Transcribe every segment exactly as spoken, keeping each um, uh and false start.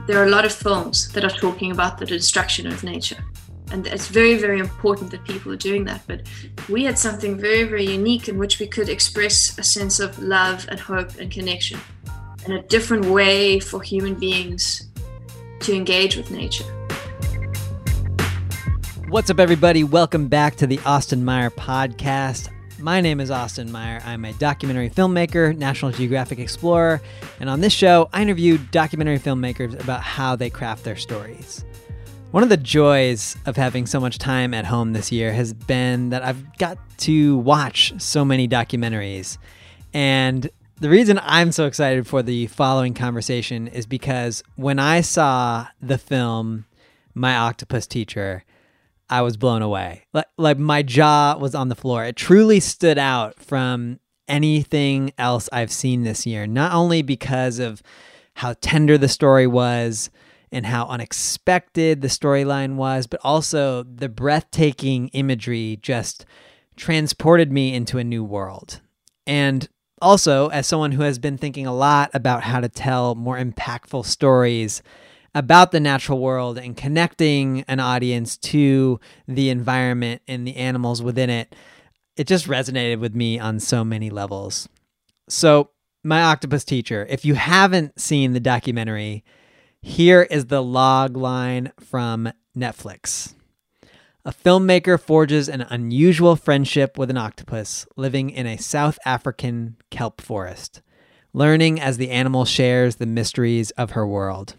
there are a lot of films that are talking about the destruction of nature. And it's very, very important that people are doing that. But we had something very, very unique in which we could express a sense of love and hope and connection, and a different way for human beings to engage with nature. What's up, everybody? Welcome back to the Austin Meyer podcast. My name is Austin Meyer. I'm a documentary filmmaker, National Geographic explorer, and on this show, I interview documentary filmmakers about how they craft their stories. One of the joys of having so much time at home this year has been that I've got to watch so many documentaries. And the reason I'm so excited for the following conversation is because when I saw the film My Octopus Teacher, I was blown away. Like, like my jaw was on the floor. It truly stood out from anything else I've seen this year, not only because of how tender the story was and how unexpected the storyline was, but also the breathtaking imagery just transported me into a new world. And also, as someone who has been thinking a lot about how to tell more impactful stories about the natural world and connecting an audience to the environment and the animals within it, it just resonated with me on so many levels. So, My Octopus Teacher, if you haven't seen the documentary, here is the log line from Netflix. A filmmaker forges an unusual friendship with an octopus living in a South African kelp forest, learning as the animal shares the mysteries of her world.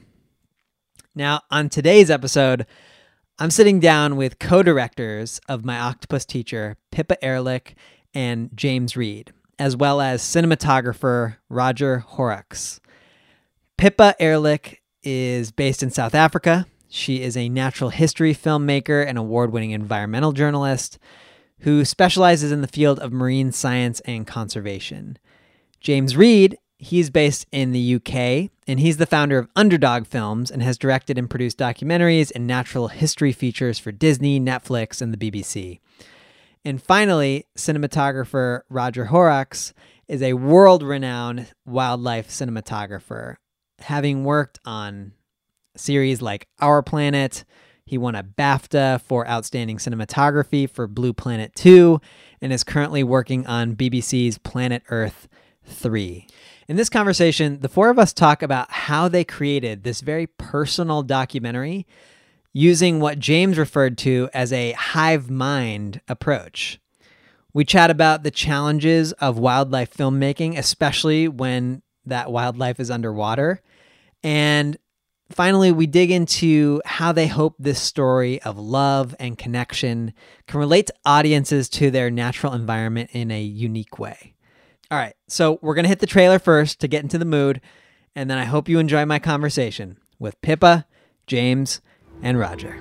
Now, on today's episode, I'm sitting down with co-directors of My Octopus Teacher, Pippa Ehrlich and James Reed, as well as cinematographer Roger Horrocks. Pippa Ehrlich is based in South Africa. She is a natural history filmmaker and award-winning environmental journalist who specializes in the field of marine science and conservation. James Reed, he's based in the U K, and he's the founder of Underdog Films and has directed and produced documentaries and natural history features for Disney, Netflix, and the B B C. And finally, cinematographer Roger Horrocks is a world-renowned wildlife cinematographer, having worked on series like Our Planet. He won a BAFTA for Outstanding Cinematography for Blue Planet two and is currently working on B B C's Planet Earth three. In this conversation, the four of us talk about how they created this very personal documentary using what James referred to as a hive mind approach. We chat about the challenges of wildlife filmmaking, especially when that wildlife is underwater. And finally, we dig into how they hope this story of love and connection can relate to audiences to their natural environment in a unique way. All right, so we're going to hit the trailer first to get into the mood, and then I hope you enjoy my conversation with Pippa, James, and Roger.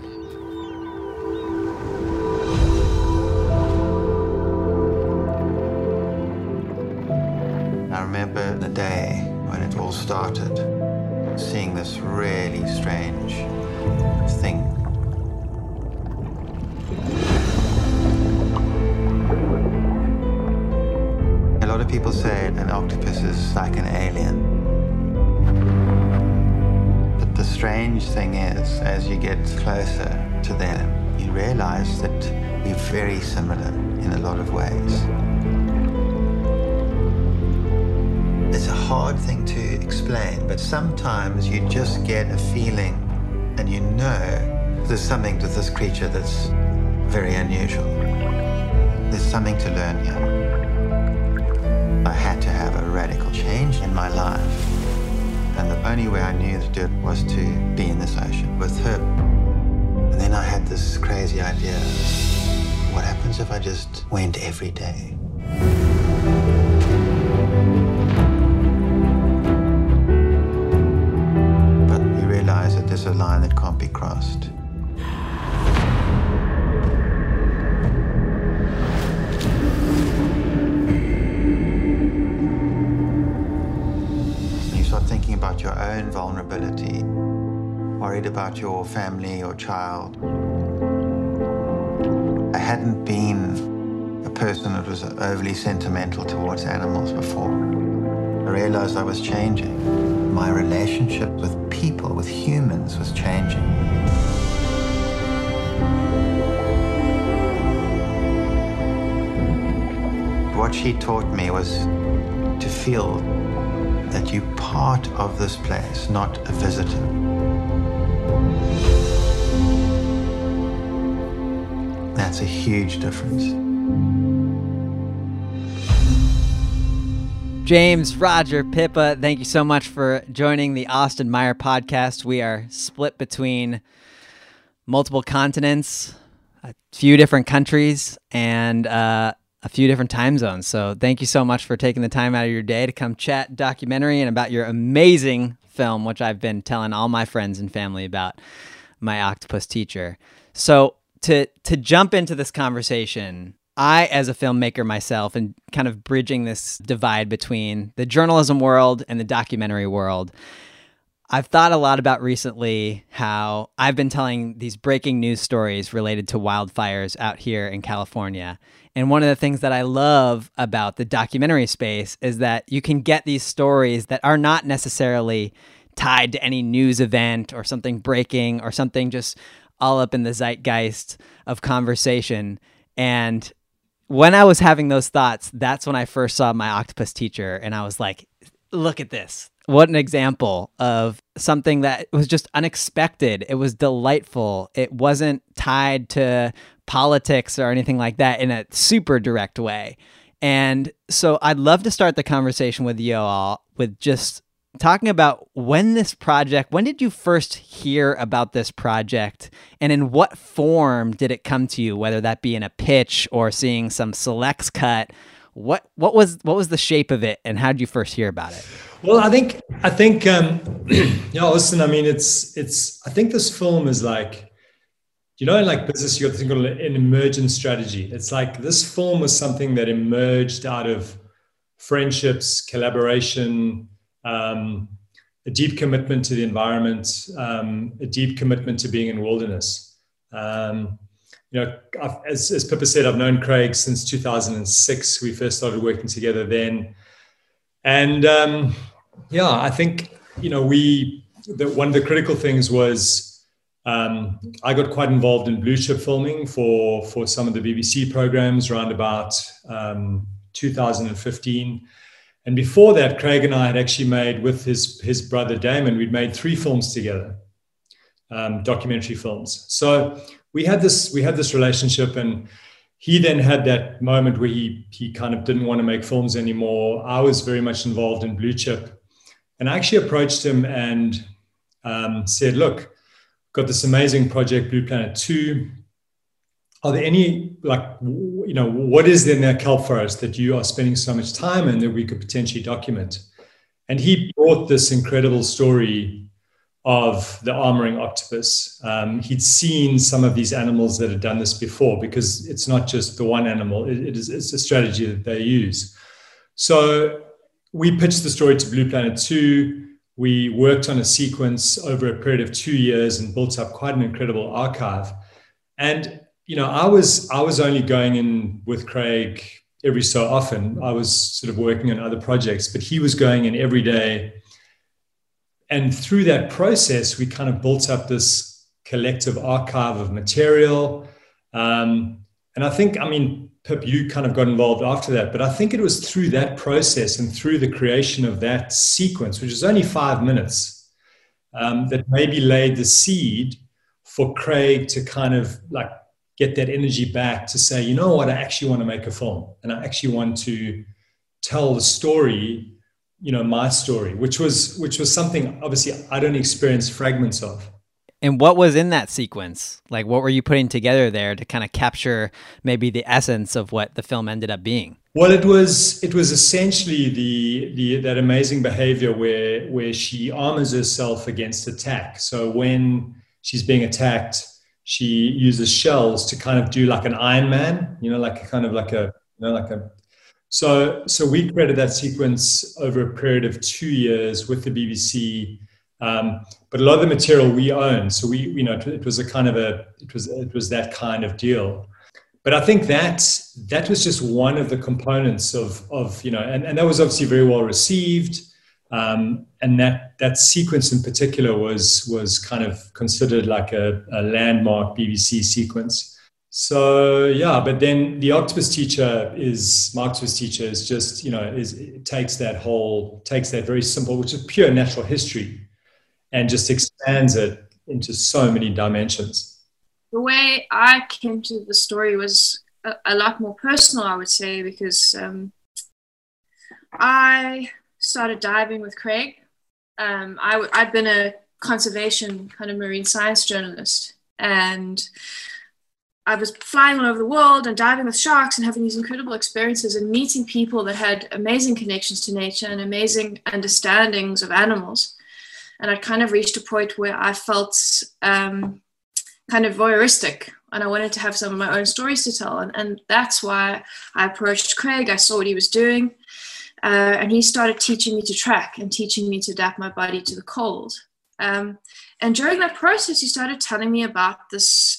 I remember the day when it all started, seeing this really strange thing. A lot of people say an octopus is like an alien. But the strange thing is, as you get closer to them, you realize that we're very similar in a lot of ways. It's a hard thing to explain, but sometimes you just get a feeling and you know there's something to this creature that's very unusual. There's something to learn here. I had to have a radical change in my life. And the only way I knew to do it was to be in this ocean with her. And then I had this crazy idea. What happens if I just went every day? But we realized that there's a line that can't be crossed. Thinking about your own vulnerability, worried about your family or child. I hadn't been a person that was overly sentimental towards animals before. I realized I was changing. my relationship with people, with humans, was changing. What she taught me was to feel that you're part of this place, not a visitor. That's a huge difference. James, Roger, Pippa, thank you so much for joining the Austin Meyer podcast. We are split between multiple continents, a few different countries, and uh, a few different time zones. So thank you so much for taking the time out of your day to come chat documentary and about your amazing film, which I've been telling all my friends and family about, My Octopus Teacher. So to to jump into this conversation, I, as a filmmaker myself, and kind of bridging this divide between the journalism world and the documentary world, I've thought a lot about recently how I've been telling these breaking news stories related to wildfires out here in California. And one of the things that I love about the documentary space is that you can get these stories that are not necessarily tied to any news event or something breaking or something just all up in the zeitgeist of conversation. And when I was having those thoughts, that's when I first saw My Octopus Teacher, and I was like, look at this. What an example of something that was just unexpected. It was delightful. It wasn't tied to politics or anything like that in a super direct way. And so I'd love to start the conversation with you all with just talking about when this project, when did you first hear about this project, and in what form did it come to you, whether that be in a pitch or seeing some selects cut? What what was what was the shape of it, and how did you first hear about it? Well, I think I think um, yeah, listen. I mean, it's it's. I think this film is like, you know, in like business, you got to think of an emergent strategy. It's like this film was something that emerged out of friendships, collaboration, um, a deep commitment to the environment, um, a deep commitment to being in wilderness. Um, you know, I've, as, as Pippa said, I've known Craig since two thousand six. We first started working together then. And um, yeah, I think, you know, we, the, one of the critical things was um, I got quite involved in blue chip filming for, for some of the B B C programs around about um, two thousand fifteen. And before that, Craig and I had actually made, with his, his brother Damon, we'd made three films together, um, documentary films. So we had this, we had this relationship, and he then had that moment where he, he kind of didn't want to make films anymore. I was very much involved in blue chip. And I actually approached him and um, said, look, got this amazing project, Blue Planet two. Are there any, like, you know, what is there in that kelp forest that you are spending so much time in that we could potentially document? And he brought this incredible story of the armoring octopus. Um, he'd seen some of these animals that had done this before, because it's not just the one animal, it, it is, it's a strategy that they use. So we pitched the story to Blue Planet two. We worked on a sequence over a period of two years and built up quite an incredible archive. And you know, I was I was only going in with Craig every so often. I was sort of working on other projects, but he was going in every day. And through that process, we kind of built up this collective archive of material. Um, and I think, I mean, Pip, you kind of got involved after that, but I think it was through that process and through the creation of that sequence, which is only five minutes, um, that maybe laid the seed for Craig to kind of like get that energy back to say, you know what, I actually want to make a film, and I actually want to tell the story, you know, my story, which was, which was something obviously I'd only experienced fragments of. And what was in that sequence? Like, what were you putting together there to kind of capture maybe the essence of what the film ended up being? Well, it was, it was essentially the, the, that amazing behavior where, where she armors herself against attack. So when she's being attacked, she uses shells to kind of do like an Iron Man, you know, like a kind of like a, you know, like a, so, so we created that sequence over a period of two years with the B B C. Um, but a lot of the material we own. So we, you know, it, it was a kind of a, it was, it was that kind of deal. But I think that, that was just one of the components of, of, you know, and, and that was obviously very well received. Um, and that that sequence in particular was was kind of considered like a, a landmark B B C sequence. So yeah, but then the octopus teacher is my octopus teacher is just, you know, is it takes that whole takes that very simple, which is pure natural history, and just expands it into so many dimensions. The way I came to the story was a, a lot more personal, I would say, because um, I started diving with Craig. Um, I w- I'd been a conservation kind of marine science journalist, and I was flying all over the world and diving with sharks and having these incredible experiences and meeting people that had amazing connections to nature and amazing understandings of animals. And I kind of reached a point where I felt um, kind of voyeuristic, and I wanted to have some of my own stories to tell. And, and that's why I approached Craig. I saw what he was doing. Uh, and he started teaching me to track and teaching me to adapt my body to the cold. Um, and during that process, he started telling me about this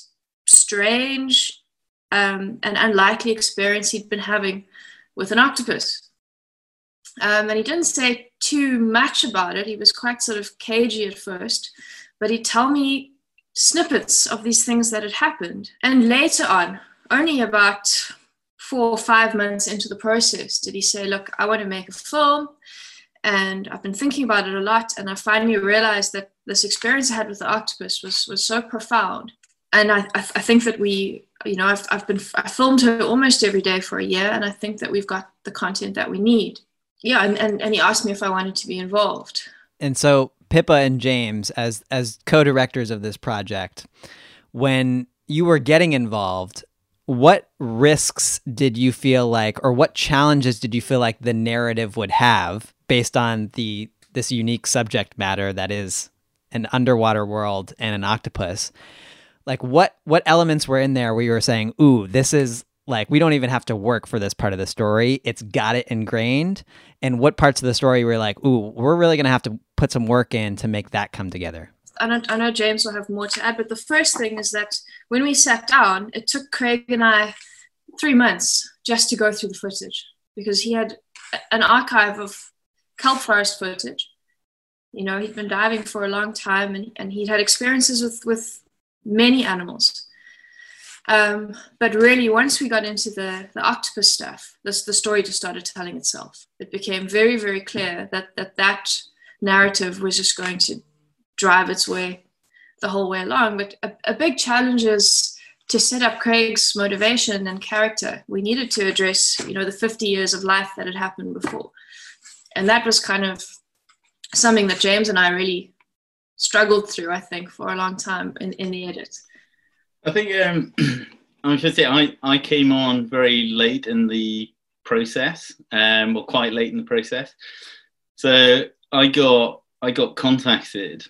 strange um, and unlikely experience he'd been having with an octopus. Um, and he didn't say too much about it. He was quite sort of cagey at first, but he'd tell me snippets of these things that had happened. And later on, only about four or five months into the process, did he say, look, I want to make a film, and I've been thinking about it a lot, and I finally realized that this experience I had with the octopus was was so profound. And I, I think that we, you know, I've, I've been, I filmed her almost every day for a year, and I think that we've got the content that we need. Yeah, and, and, and he asked me if I wanted to be involved. And so Pippa and James, as as co-directors of this project, when you were getting involved, what risks did you feel like, or what challenges did you feel like the narrative would have based on the this unique subject matter that is an underwater world and an octopus? Like what what elements were in there where you were saying, ooh, this is like, we don't even have to work for this part of the story. It's got it ingrained. And what parts of the story were like, ooh, we're really going to have to put some work in to make that come together? I know, I know James will have more to add, but the first thing is that when we sat down, it took Craig and I three months just to go through the footage, because he had an archive of kelp forest footage. You know, he'd been diving for a long time, and, and he'd had experiences with, with many animals. Um, but really, once we got into the, the octopus stuff, this, the story just started telling itself. It became very, very clear that that, that narrative was just going to drive its way the whole way along. But a, a big challenge is to set up Craig's motivation and character. We needed to address, you know, the fifty years of life that had happened before. And that was kind of something that James and I really struggled through, I think, for a long time in, in the edit. I think um, I should say I, I came on very late in the process, um, or quite late in the process. So I got I got contacted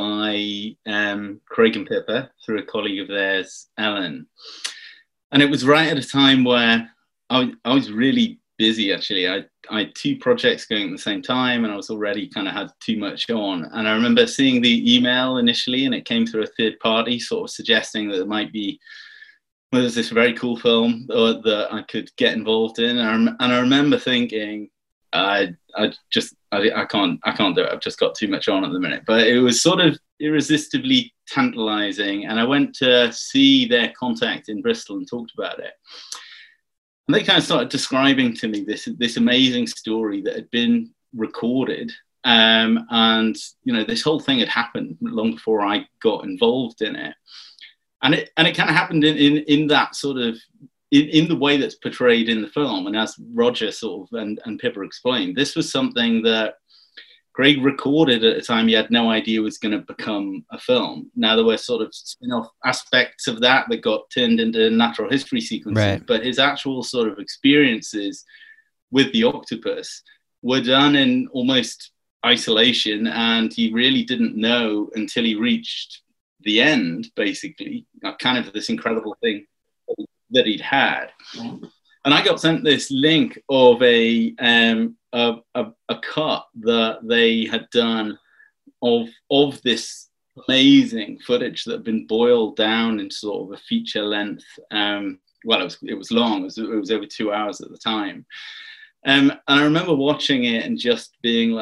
by um, Craig and Pippa through a colleague of theirs, Ellen, and it was right at a time where I I was really busy. Actually, I I had two projects going at the same time, and I was already kind of had too much on. And I remember seeing the email initially, and it came through a third party, sort of suggesting that there might be, well, there's this very cool film uh, that I could get involved in. And I, rem- and I remember thinking, I I just I, I can't I can't do it. I've just got too much on at the minute. But it was sort of irresistibly tantalizing, and I went to see their contact in Bristol and talked about it. And they kind of started describing to me this this amazing story that had been recorded, um, and you know, this whole thing had happened long before I got involved in it, and it and it kind of happened in in, in that sort of in, in the way that's portrayed in the film. And as Roger sort of and, and Pippa explained, this was something that Craig recorded at a time he had no idea was going to become a film. Now, there were sort of spin-off aspects of that that got turned into natural history sequences, right. But his actual sort of experiences with the octopus were done in almost isolation, and he really didn't know until he reached the end, basically, kind of this incredible thing that he'd had. And I got sent this link of a um, a, a, a cut that they had done of of this amazing footage that had been boiled down into sort of a feature length. Um, well, it was it was long. It was, it was over two hours at the time. Um, and I remember watching it and just being like,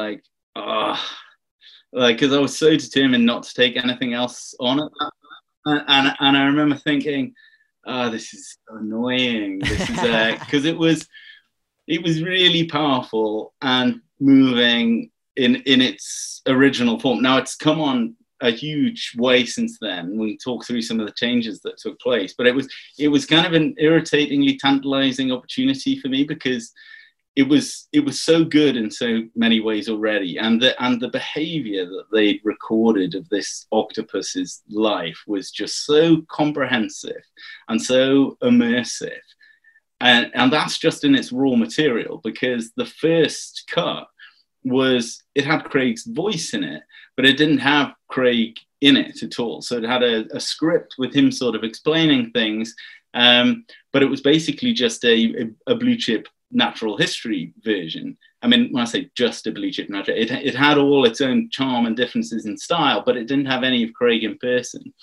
oh, like, because I was so determined not to take anything else on at that point. And, and, and I remember thinking, oh, this is so annoying. This is because uh, it was, it was really powerful and moving in, in its original form. Now it's come on a huge way since then. We talk through some of the changes that took place, but it was, it was kind of an irritatingly tantalizing opportunity for me, because it was, it was so good in so many ways already. And the, and the behavior that they'd recorded of this octopus's life was just so comprehensive and so immersive. And, and that's just in its raw material, because the first cut was, it had Craig's voice in it, but it didn't have Craig in it at all. So it had a, a script with him sort of explaining things, um, but it was basically just a, a, a blue chip natural history version. I mean, when I say just a blue chip natural, it, it had all its own charm and differences in style, but it didn't have any of Craig in person.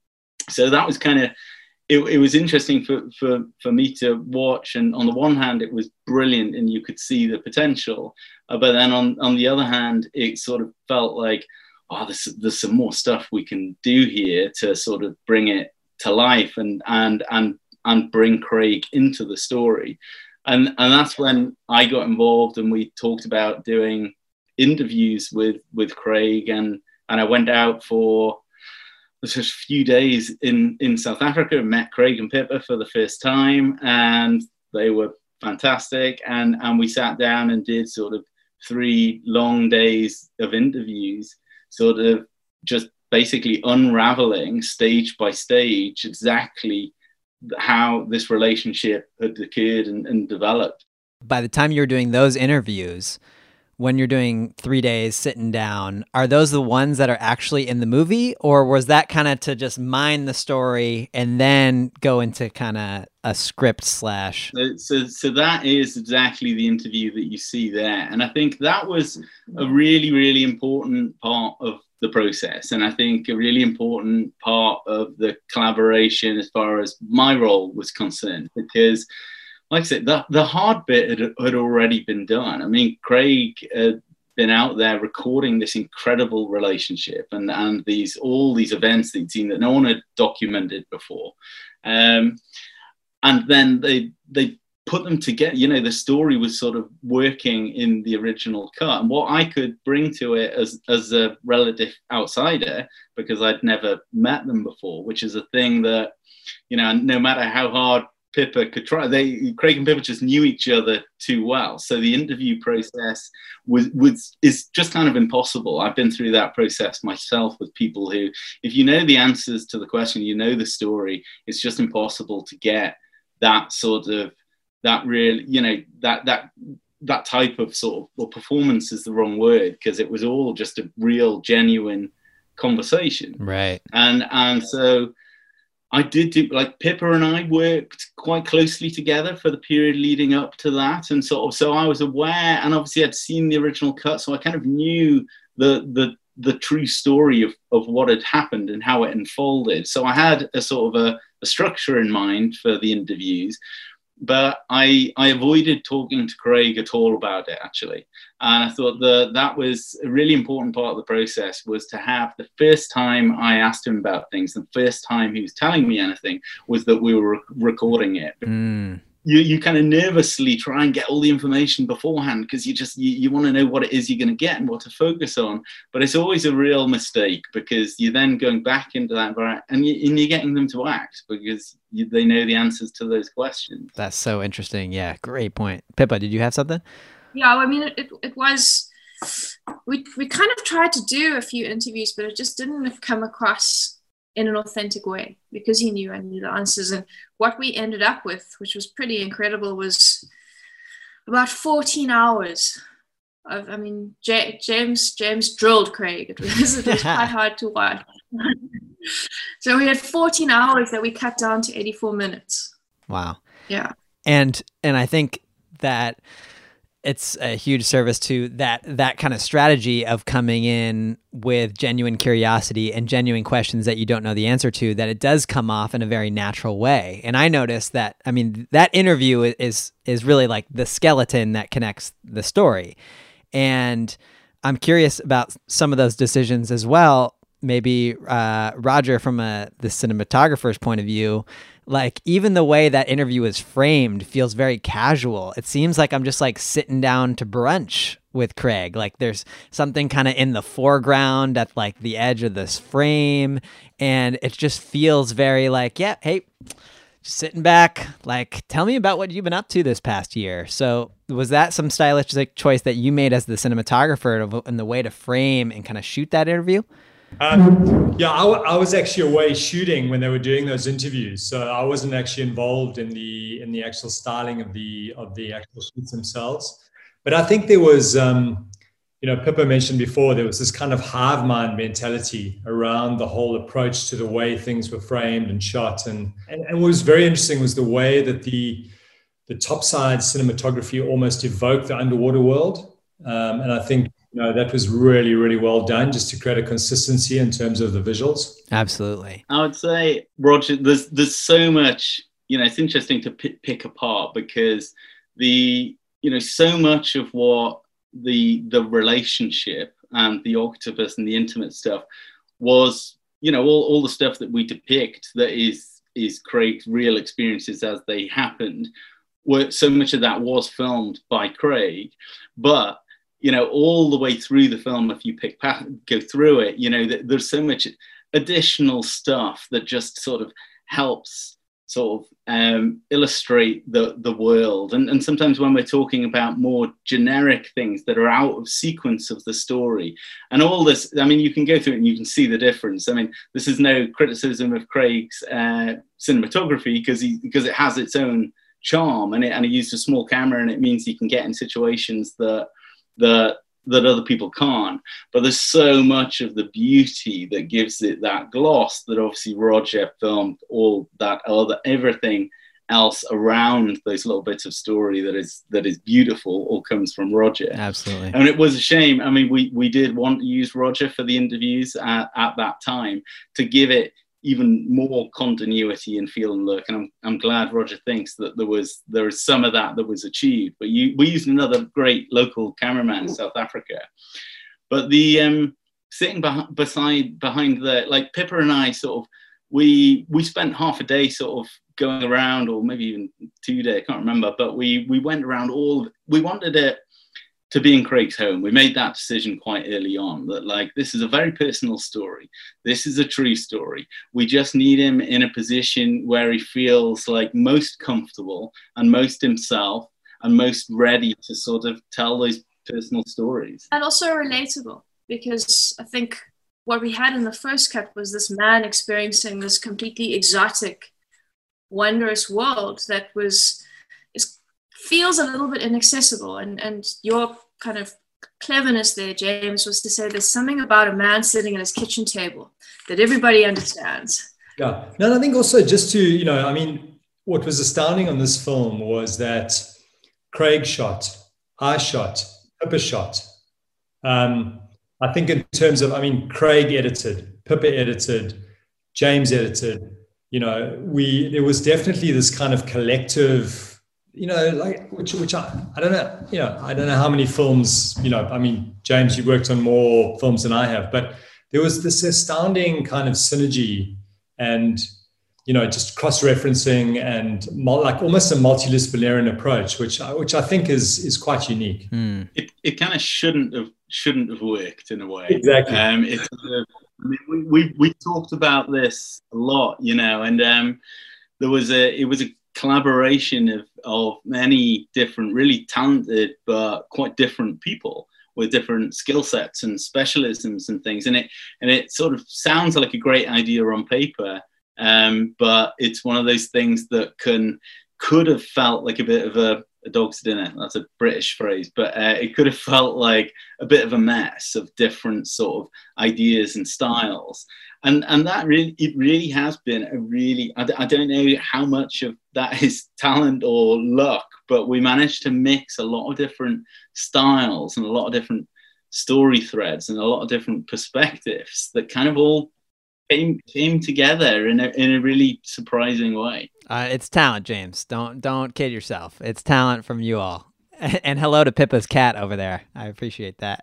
So that was kind of, it, it was interesting for, for, for me to watch. And on the one hand, it was brilliant and you could see the potential. Uh, but then on, on the other hand, it sort of felt like, oh, there's, there's some more stuff we can do here to sort of bring it to life and, and, and, and bring Craig into the story. And and that's when I got involved, and we talked about doing interviews with, with Craig, and, and I went out for just a few days in, in South Africa, met Craig and Pippa for the first time, and they were fantastic. And, and we sat down and did sort of three long days of interviews, sort of just basically unraveling stage by stage exactly how this relationship had occurred and, and developed. By the time you're doing those interviews, when you're doing three days sitting down, are those the ones that are actually in the movie, or was that kind of to just mine the story and then go into kind of a script slash? So, so, so that is exactly the interview that you see there. And I think that was a really, really important part of the process. And I think a really important part of the collaboration as far as my role was concerned, because like I said, the, the hard bit had, had already been done. I mean, Craig had been out there recording this incredible relationship and, and these all these events that he'd seen that no one had documented before. Um, and then they they put them together. You know, the story was sort of working in the original cut. And what I could bring to it as, as a relative outsider, because I'd never met them before, which is a thing that, you know, no matter how hard Pippa could try, they Craig and Pippa just knew each other too well. So the interview process was, was is just kind of impossible. I've been through that process myself with people who, if you know the answers to the question, you know the story, it's just impossible to get that sort of, that really, you know, that that that type of sort of, well, performance is the wrong word, because it was all just a real, genuine conversation. Right. And and so I did do, like, Pippa and I worked quite closely together for the period leading up to that. And sort of, so I was aware, and obviously I'd seen the original cut, so I kind of knew the the the true story of, of what had happened and how it unfolded. So I had a sort of a, a structure in mind for the interviews. But I, I avoided talking to Craig at all about it, actually. And I thought that that was a really important part of the process, was to have the first time I asked him about things, the first time he was telling me anything, was that we were re- recording it. Mm. You you kind of nervously try and get all the information beforehand, because you just, you, you want to know what it is you're going to get and what to focus on. But it's always a real mistake, because you're then going back into that environment and, you, and you're getting them to act, because you, they know the answers to those questions. That's so interesting. Yeah, great point. Pippa, did you have something? Yeah, I mean, it, it, it was, we, we kind of tried to do a few interviews, but it just didn't come across in an authentic way, because he knew I knew the answers. And what we ended up with, which was pretty incredible, was about fourteen hours of, I mean, J- James James drilled Craig. It was, it was quite hard to watch. So we had fourteen hours that we cut down to eighty-four minutes. Wow. Yeah. And and I think that it's a huge service to that that kind of strategy of coming in with genuine curiosity and genuine questions that you don't know the answer to, that it does come off in a very natural way. And I noticed that, I mean, that interview is is really like the skeleton that connects the story. And I'm curious about some of those decisions as well. Maybe uh, Roger, from a the cinematographer's point of view, like even the way that interview is framed feels very casual. It seems like I'm just like sitting down to brunch with Craig. Like there's something kind of in the foreground at like the edge of this frame, and it just feels very like, yeah, hey, just sitting back, like tell me about what you've been up to this past year. So was that some stylistic choice that you made as the cinematographer in the way to frame and kind of shoot that interview? Um, yeah, I, I was actually away shooting when they were doing those interviews, so I wasn't actually involved in the in the actual styling of the of the actual shoots themselves. But I think there was, um, you know, Pippa mentioned before, there was this kind of hive mind mentality around the whole approach to the way things were framed and shot, and and, and what was very interesting was the way that the the topside cinematography almost evoked the underwater world, um, and I think. You know, that was really, really well done just to create a consistency in terms of the visuals. Absolutely. I would say, Roger, there's there's so much, you know, it's interesting to pick, pick apart because the, you know, so much of what the the relationship and the octopus and the intimate stuff was, you know, all, all the stuff that we depict that is is Craig's real experiences as they happened. Were, so much of that was filmed by Craig, but you know, all the way through the film, if you pick go through it, you know, there's so much additional stuff that just sort of helps sort of um, illustrate the the world. And, and sometimes when we're talking about more generic things that are out of sequence of the story and all this, I mean, you can go through it and you can see the difference. I mean, this is no criticism of Craig's uh, cinematography because he because it has its own charm, and it and he used a small camera, and it means he can get in situations that that that other people can't. But there's so much of the beauty that gives it that gloss that obviously Roger filmed all that other everything else around those little bits of story that is that is beautiful all comes from Roger. Absolutely. And it was a shame. I mean, we we did want to use Roger for the interviews at, at that time to give it even more continuity and feel and look, and I'm I'm glad Roger thinks that there was there is some of that that was achieved. But you we used another great local cameraman in South Africa. But the um, sitting behind beside behind the like Pippa and I sort of we we spent half a day sort of going around, or maybe even two days, I can't remember. But we we went around all. We wanted it to be in Craig's home. We made that decision quite early on that like, this is a very personal story. This is a true story. We just need him in a position where he feels like most comfortable and most himself and most ready to sort of tell those personal stories. And also relatable, because I think what we had in the first cut was this man experiencing this completely exotic, wondrous world that was is feels a little bit inaccessible, and and your kind of cleverness there, James, was to say there's something about a man sitting at his kitchen table that everybody understands. Yeah, no, and I think also just to, you know, I mean, what was astounding on this film was that Craig shot, I shot, Pippa shot. Um, I think in terms of, I mean, Craig edited, Pippa edited, James edited. You know, we there was definitely this kind of collective. You know, like which which I, I don't know, you know, I don't know how many films, you know, I mean, James, you worked on more films than I have, but there was this astounding kind of synergy and, you know, just cross-referencing and mul- like almost a multidisciplinary approach, which I, which I think is is quite unique. Mm. It it kind of shouldn't have shouldn't have worked in a way. Exactly. Um, it's, uh, I mean, we, we we talked about this a lot, you know, and um, there was a it was a collaboration of, of many different, really talented, but quite different people with different skill sets and specialisms and things. And it, and it sort of sounds like a great idea on paper, um, but it's one of those things that can, could have felt like a bit of a, a dog's dinner. That's a British phrase, but uh, it could have felt like a bit of a mess of different sort of ideas and styles. And and that really, it really has been a really, I, I don't know how much of that is talent or luck, but we managed to mix a lot of different styles and a lot of different story threads and a lot of different perspectives that kind of all came came together in a in a really surprising way. Uh, it's talent, James. Don't don't kid yourself. It's talent from you all. And hello to Pippa's cat over there. I appreciate that.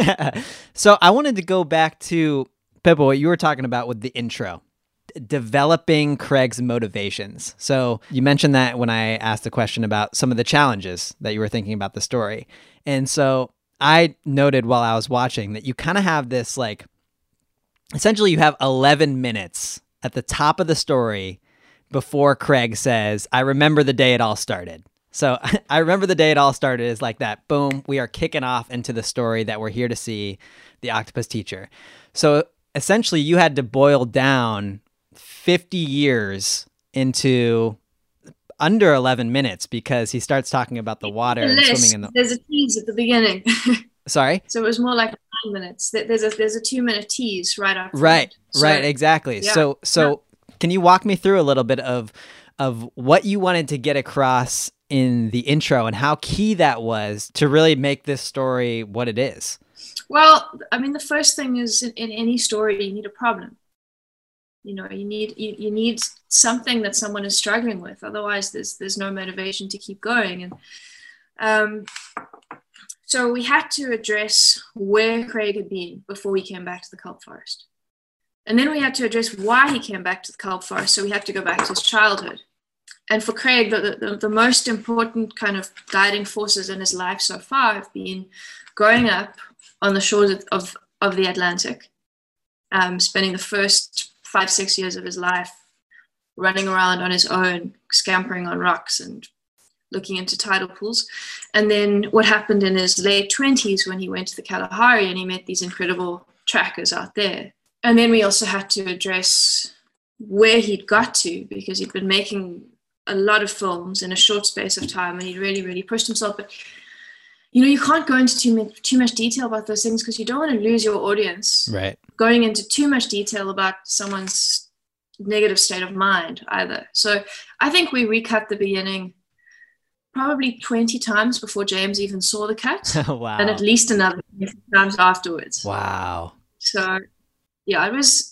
So I wanted to go back to, Pippa, what you were talking about with the intro, d- developing Craig's motivations. So you mentioned that when I asked the question about some of the challenges that you were thinking about the story. And so I noted while I was watching that you kind of have this, like, essentially you have eleven minutes at the top of the story before Craig says, I remember the day it all started. So I remember the day it all started is like that. Boom. We are kicking off into the story that we're here to see, the octopus teacher. So essentially you had to boil down fifty years into under eleven minutes because he starts talking about the water and swimming in the... There's a tease at the beginning. Sorry? So it was more like nine minutes. There's a, there's a two minute tease right after. Right. So, right. Exactly. Yeah. So, so can you walk me through a little bit of, of what you wanted to get across in the intro and how key that was to really make this story what it is? Well, I mean, the first thing is in, in any story, you need a problem. You know, you need you, you need something that someone is struggling with. Otherwise, there's there's no motivation to keep going. And um, so we had to address where Craig had been before we came back to the kelp forest. And then we had to address why he came back to the kelp forest. So we had to go back to his childhood. And for Craig, the, the, the most important kind of guiding forces in his life so far have been growing up on the shores of, of, of the Atlantic, um, spending the first five, six years of his life running around on his own, scampering on rocks and looking into tidal pools. And then what happened in his late twenties when he went to the Kalahari and he met these incredible trackers out there. And then we also had to address where he'd got to, because he'd been making a lot of films in a short space of time and he really, really pushed himself. But, you know, you can't go into too much, too much detail about those things because you don't want to lose your audience. Right. Going into too much detail about someone's negative state of mind either. So I think we recut the beginning probably twenty times before James even saw the cut. Wow. And at least another twenty times afterwards. Wow. So yeah, it was,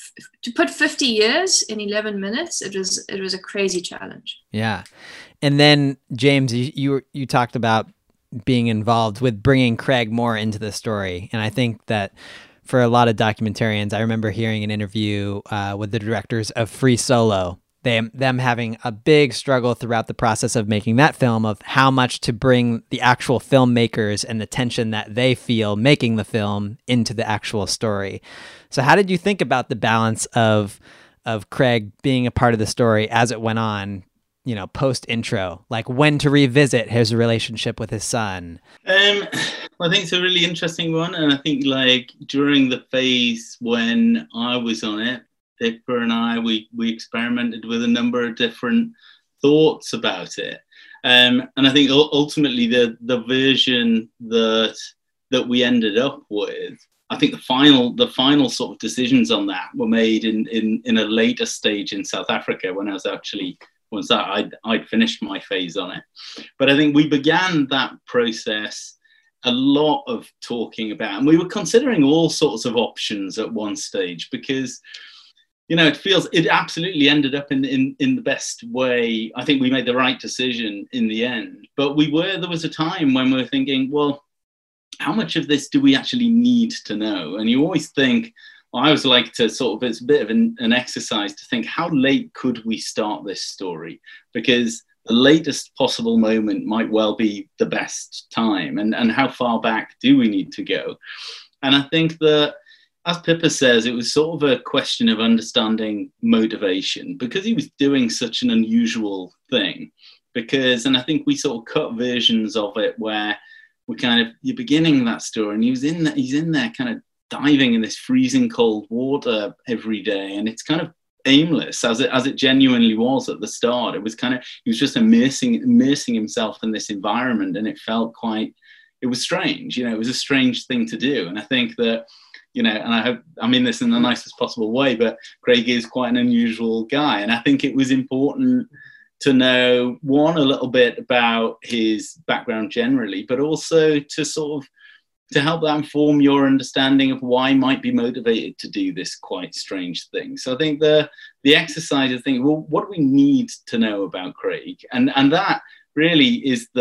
to put fifty years in eleven minutes, it was it was a crazy challenge. Yeah. And then James, you you, you talked about being involved with bringing Craig more into the story. And I think that for a lot of documentarians, I remember hearing an interview uh, with the directors of Free Solo, they, them having a big struggle throughout the process of making that film of how much to bring the actual filmmakers and the tension that they feel making the film into the actual story. So how did you think about the balance of of Craig being a part of the story as it went on, you know, post intro, like when to revisit his relationship with his son? Um, I think it's a really interesting one. And I think like during the phase when I was on it, Pippa and I, we, we experimented with a number of different thoughts about it. Um, and I think ultimately the, the version that, that we ended up with, I think the final the final sort of decisions on that were made in, in, in a later stage in South Africa when I was actually, once that I'd, I'd finished my phase on it. But I think we began that process a lot of talking about, and we were considering all sorts of options at one stage because, you know, it feels, it absolutely ended up in, in, in the best way. I think we made the right decision in the end. But we were, there was a time when we were thinking, well, how much of this do we actually need to know? And you always think, well, I always like to sort of, it's a bit of an, an exercise to think, how late could we start this story? Because the latest possible moment might well be the best time. And, and how far back do we need to go? And I think that, as Pippa says, it was sort of a question of understanding motivation because he was doing such an unusual thing. Because, and I think we sort of cut versions of it where we kind of, you're beginning that story and he was in, the, he's in there kind of diving in this freezing cold water every day. And it's kind of aimless as it, as it genuinely was at the start. It was kind of, he was just immersing, immersing himself in this environment and it felt quite, it was strange, you know, it was a strange thing to do. And I think that, you know, and I hope I mean this in the nicest possible way, but Craig is quite an unusual guy. And I think it was important to know, one, a little bit about his background generally, but also to sort of, to help that inform your understanding of why he might be motivated to do this quite strange thing. So I think the the exercise of thinking, well, what do we need to know about Craig? And and that really is the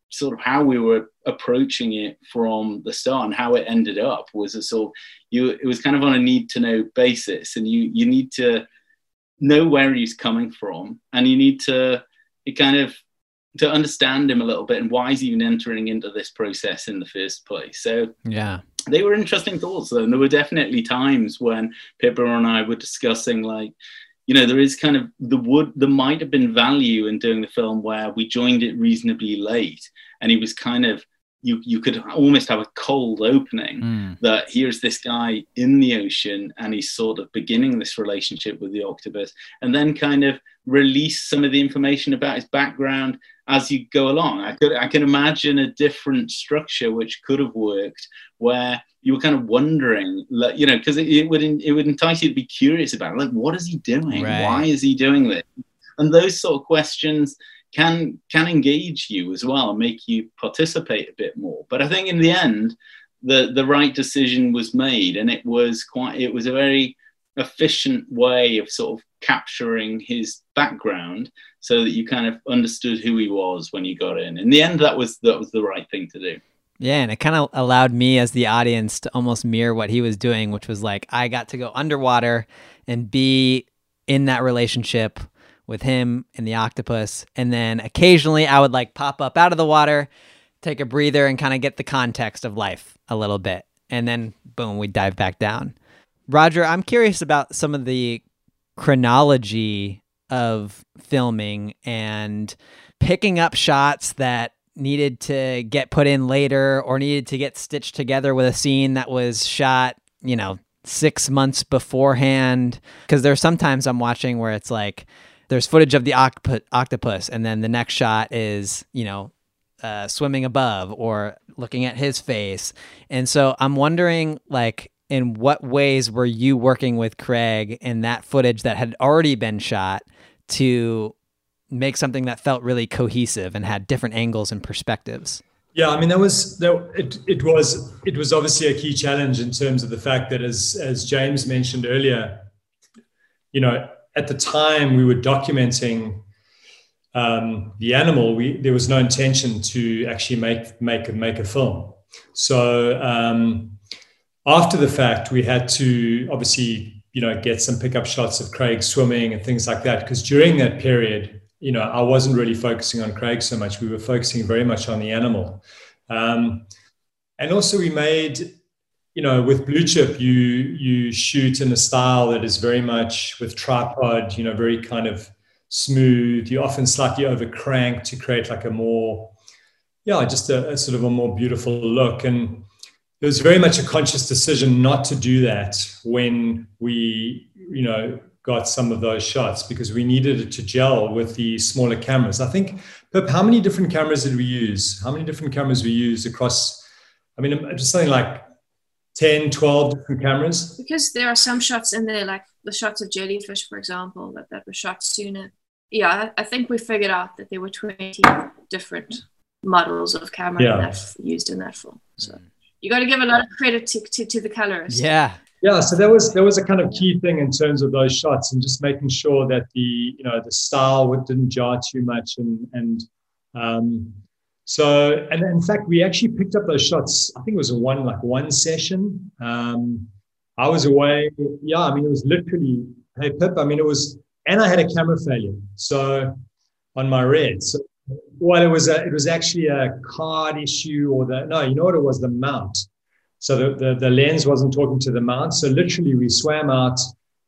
sort of how we were approaching it from the start, and how it ended up was a sort of, you, it was kind of on a need to know basis, and you, you need to know where he's coming from, and you need to, you kind of, to understand him a little bit, and why he's even entering into this process in the first place. So yeah, they were interesting thoughts, though. And there were definitely times when Pippa and I were discussing, like, you know, there is kind of the would, there might have been value in doing the film where we joined it reasonably late, and he was kind of, you you could almost have a cold opening mm. that here's this guy in the ocean, and he's sort of beginning this relationship with the octopus, and then kind of release some of the information about his background as you go along. I could I can imagine a different structure which could have worked, where you were kind of wondering, you know, because it, it would it would entice you to be curious about it. Like, what is he doing? Right. Why is he doing this? And those sort of questions can can engage you as well, and make you participate a bit more. But I think in the end, the the right decision was made, and it was quite it was a very efficient way of sort of capturing his background, so that you kind of understood who he was when you got in. In the end, that was that was the right thing to do. Yeah, and it kind of allowed me as the audience to almost mirror what he was doing, which was like, I got to go underwater and be in that relationship with him and the octopus. And then occasionally I would like pop up out of the water, take a breather, and kind of get the context of life a little bit. And then boom, we dive back down. Roger, I'm curious about some of the chronology of filming and picking up shots that needed to get put in later, or needed to get stitched together with a scene that was shot, you know, six months beforehand. Because there's sometimes I'm watching where it's like, there's footage of the octop- octopus, and then the next shot is, you know, uh, swimming above or looking at his face. And so I'm wondering, like, in what ways were you working with Craig in that footage that had already been shot to make something that felt really cohesive and had different angles and perspectives? Yeah, I mean, that was that it, it was it was obviously a key challenge in terms of the fact that, as as James mentioned earlier, you know, at the time we were documenting um, the animal, we there was no intention to actually make make make a film. So um, after the fact, we had to obviously, you know, get some pickup shots of Craig swimming and things like that, because during that period, you know, I wasn't really focusing on Craig so much. We were focusing very much on the animal. Um, and also we made, you know, with Blue Chip, you you shoot in a style that is very much with tripod, you know, very kind of smooth. You often slightly over crank to create like a more, yeah, just a, a sort of a more beautiful look. And it was very much a conscious decision not to do that when we, you know, got some of those shots, because we needed it to gel with the smaller cameras. I think, Pip, how many different cameras did we use? How many different cameras we used across, I mean, just something like ten, twelve different cameras? Because there are some shots in there, like the shots of jellyfish, for example, that, that were shot sooner. Yeah, I think we figured out that there were twenty different models of camera yeah. in that, used in that film. So you got to give a lot of credit to, to, to the colorist. Yeah. Yeah, so there was there was a kind of key thing in terms of those shots, and just making sure that the you know the style didn't jar too much, and and um, so and in fact we actually picked up those shots. I think it was a one like one session. Um, I was away. Yeah, I mean it was literally, hey Pip. I mean it was, and I had a camera failure. So on my Red. So well, it was a, it was actually a card issue, or the no, you know what it was, the mount. So the, the, the lens wasn't talking to the mount. So literally we swam out.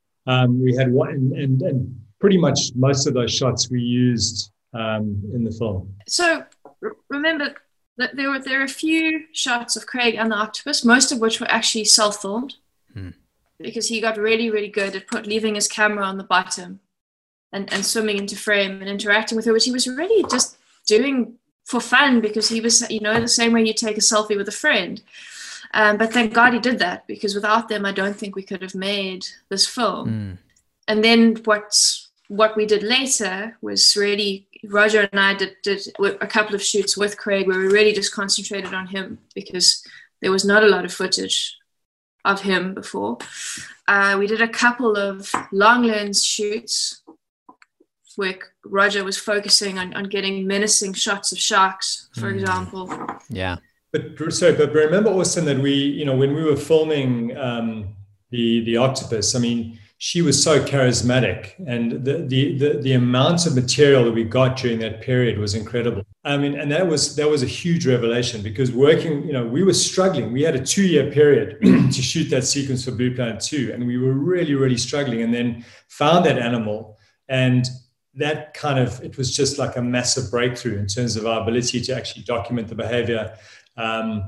Um, we had one, and, and, and pretty much most of those shots we used um, in the film. So r- remember that there were there are a few shots of Craig and the octopus, most of which were actually self-filmed, hmm. because he got really, really good at put, leaving his camera on the bottom and, and swimming into frame and interacting with her, which he was really just doing for fun, because he was, you know, the same way you take a selfie with a friend. Um, but thank God he did that, because without them, I don't think we could have made this film. Mm. And then what's, what we did later was really, Roger and I did, did a couple of shoots with Craig where we really just concentrated on him, because there was not a lot of footage of him before. Uh, we did a couple of long lens shoots where Roger was focusing on, on getting menacing shots of sharks, for mm. example. Yeah. But sorry, but remember, Austin, that we, you know, when we were filming um, the the octopus, I mean, she was so charismatic, and the, the the the amount of material that we got during that period was incredible. I mean, and that was that was a huge revelation, because working, you know, we were struggling. We had a two year period to shoot that sequence for Blue Planet two, and we were really really struggling. And then found that animal, and that kind of, it was just like a massive breakthrough in terms of our ability to actually document the behavior. Um,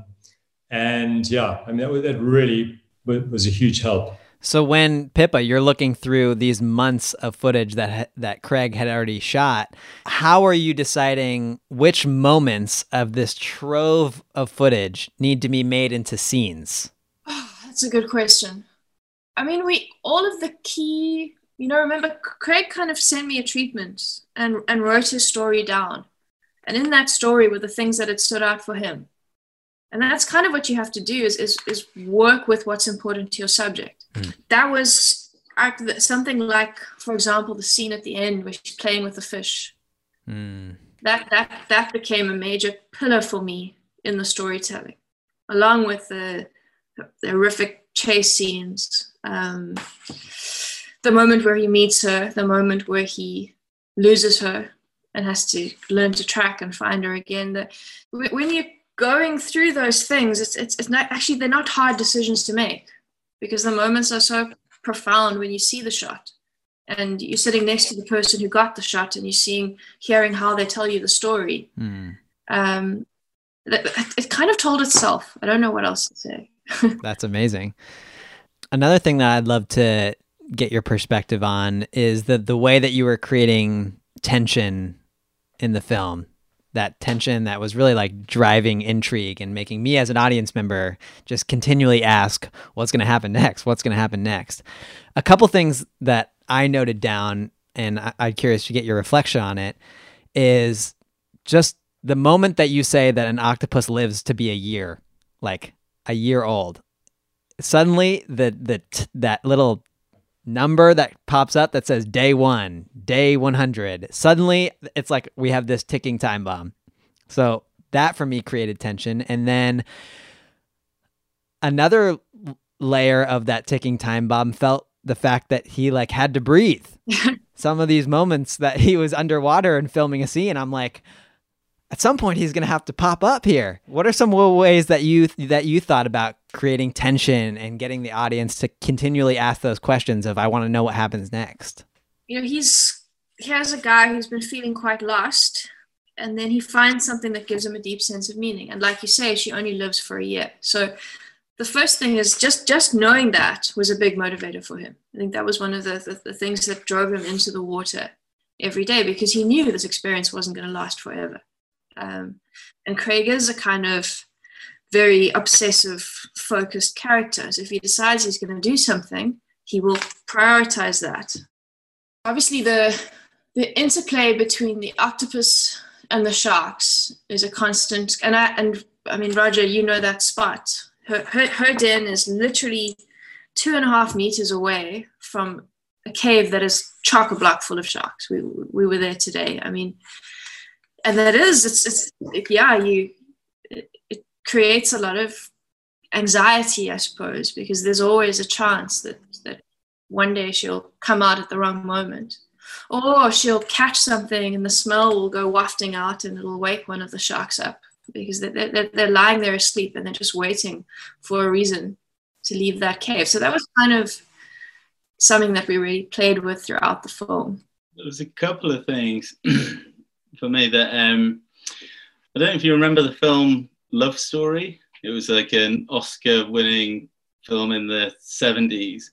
and yeah, I mean, that, that really was a huge help. So when Pippa, you're looking through these months of footage that that Craig had already shot, how are you deciding which moments of this trove of footage need to be made into scenes? Oh, that's a good question. I mean, we all of the key, you know, remember Craig kind of sent me a treatment and, and wrote his story down. And in that story were the things that had stood out for him. And that's kind of what you have to do is, is, is work with what's important to your subject. Mm. That was something like, for example, the scene at the end where she's playing with the fish. Mm. That, that, that became a major pillar for me in the storytelling, along with the, the horrific chase scenes, um, the moment where he meets her, the moment where he loses her and has to learn to track and find her again. The, when you going through those things, it's it's it's not actually, they're not hard decisions to make, because the moments are so profound when you see the shot and you're sitting next to the person who got the shot and you're seeing, hearing how they tell you the story. Mm. Um, it, it kind of told itself. I don't know what else to say. That's amazing. Another thing that I'd love to get your perspective on is the the way that you were creating tension in the film. That tension that was really like driving intrigue and making me as an audience member just continually ask, what's going to happen next? What's going to happen next? A couple things that I noted down, and I- I'm curious to get your reflection on it, is just the moment that you say that an octopus lives to be a year, like a year old. Suddenly, the the t- that little number that pops up that says day one, day one hundred. Suddenly, it's like we have this ticking time bomb. So that for me created tension. And then another layer of that ticking time bomb felt the fact that he like had to breathe. Some of these moments that he was underwater and filming a scene, I'm like, at some point he's going to have to pop up here. What are some ways that you that you thought about creating tension and getting the audience to continually ask those questions of, I want to know what happens next? You know, he's he has a guy who's been feeling quite lost, and then he finds something that gives him a deep sense of meaning. And like you say, she only lives for a year. So the first thing is just just knowing that was a big motivator for him. I think that was one of the, the, the things that drove him into the water every day, because he knew this experience wasn't going to last forever. Um, and Craig is a kind of very obsessive, focused character. So if he decides he's going to do something, he will prioritize that. Obviously, the the interplay between the octopus and the sharks is a constant. And I and I mean, Roger, you know that spot. Her her, her den is literally two and a half meters away from a cave that is chock-a-block full of sharks. We we were there today. I mean. And that is, it's, it's it, yeah, you, it, it creates a lot of anxiety, I suppose, because there's always a chance that, that one day she'll come out at the wrong moment, or she'll catch something and the smell will go wafting out and it'll wake one of the sharks up, because they're, they're, they're lying there asleep and they're just waiting for a reason to leave that cave. So that was kind of something that we really played with throughout the film. There was a couple of things for me that um I don't know if you remember the film Love Story. It was like an Oscar winning film in the seventies,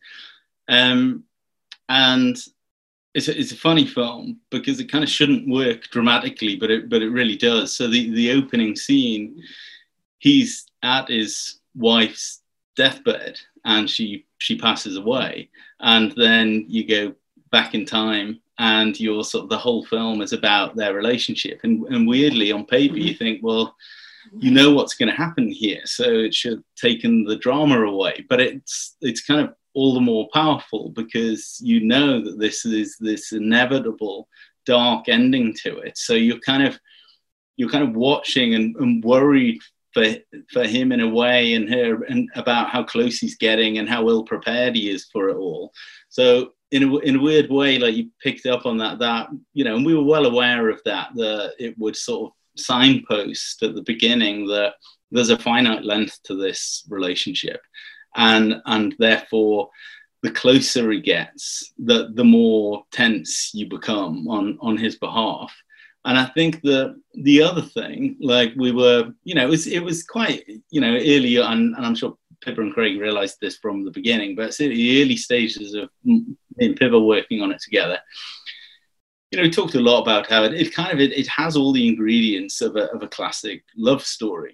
um and it's a, it's a funny film because it kind of shouldn't work dramatically, but it but it really does. So the the opening scene, he's at his wife's deathbed and she she passes away, and then you go back in time and you're sort of, the whole film is about their relationship. And, and weirdly, on paper, you think, well, you know what's going to happen here, so it should have taken the drama away. But it's it's kind of all the more powerful because you know that this is this inevitable dark ending to it. So you're kind of you're kind of watching and, and worried for for him in a way, and her, and about how close he's getting and how ill prepared he is for it all. So in a, in a weird way, like, you picked up on that, that, you know, and we were well aware of that, that it would sort of signpost at the beginning that there's a finite length to this relationship. And, and therefore, the closer he gets, the, the more tense you become on, on his behalf. And I think the the other thing, like, we were, you know, it was, it was quite, you know, early on, and I'm sure Pippa and Craig realized this from the beginning, but it's in the early stages of me and Pippa working on it together. You know, we talked a lot about how it, it kind of, it, it has all the ingredients of a, of a classic love story.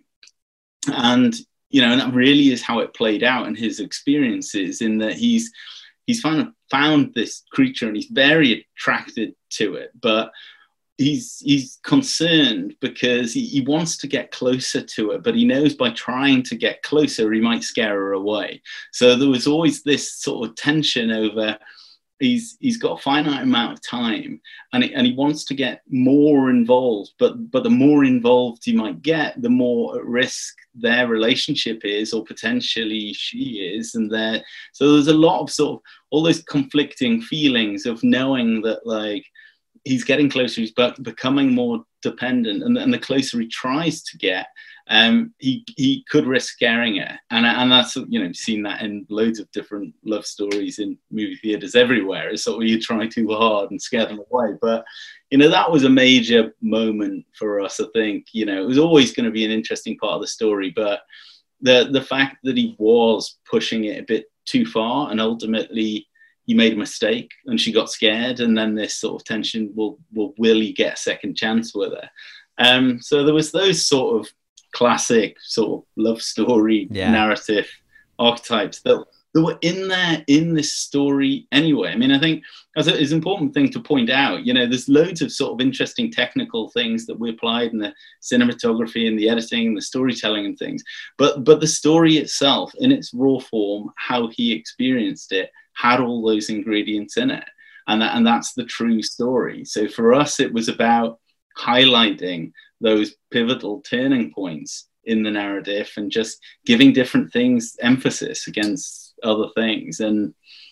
And, you know, and that really is how it played out in his experiences, in that he's, he's found, found this creature and he's very attracted to it, but he's he's concerned because he, he wants to get closer to her, but he knows by trying to get closer, he might scare her away. So there was always this sort of tension over, he's he's got a finite amount of time, and he, and he wants to get more involved, but but the more involved he might get, the more at risk their relationship is, or potentially she is. And there, so there's a lot of sort of all those conflicting feelings of knowing that, like, he's getting closer, he's becoming more dependent, and, and the closer he tries to get, um, he he could risk scaring her. And and that's, you know, seen that in loads of different love stories in movie theaters everywhere. It's sort of, you try too hard and scare them away. But, you know, that was a major moment for us, I think. You know, it was always going to be an interesting part of the story, but the the fact that he was pushing it a bit too far, and ultimately he made a mistake and she got scared, and then this sort of tension, will will will he get a second chance with her? Um, so there was those sort of classic sort of love story yeah. narrative archetypes that, that were in there in this story anyway. I mean, I think as it's an important thing to point out, you know, there's loads of sort of interesting technical things that we applied in the cinematography and the editing and the storytelling and things, but but the story itself in its raw form, how he experienced it, had all those ingredients in it. And, that, and that's the true story. So for us, it was about highlighting those pivotal turning points in the narrative and just giving different things emphasis against other things. And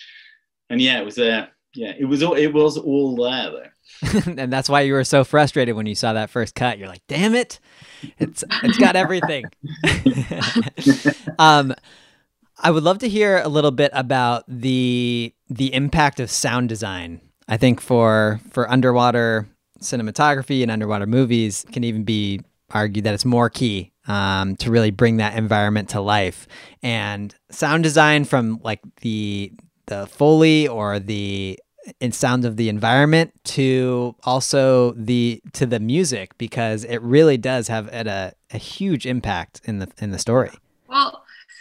and yeah, it was a, yeah, it was all, it was all there though. And that's why you were so frustrated when you saw that first cut. You're like, damn it, it's it's got everything. um, I would love to hear a little bit about the the impact of sound design. I think for for underwater cinematography and underwater movies, can even be argued that it's more key um, to really bring that environment to life. And sound design, from like the the Foley or the in sound of the environment to also the to the music, because it really does have a, a huge impact in the in the story. Well,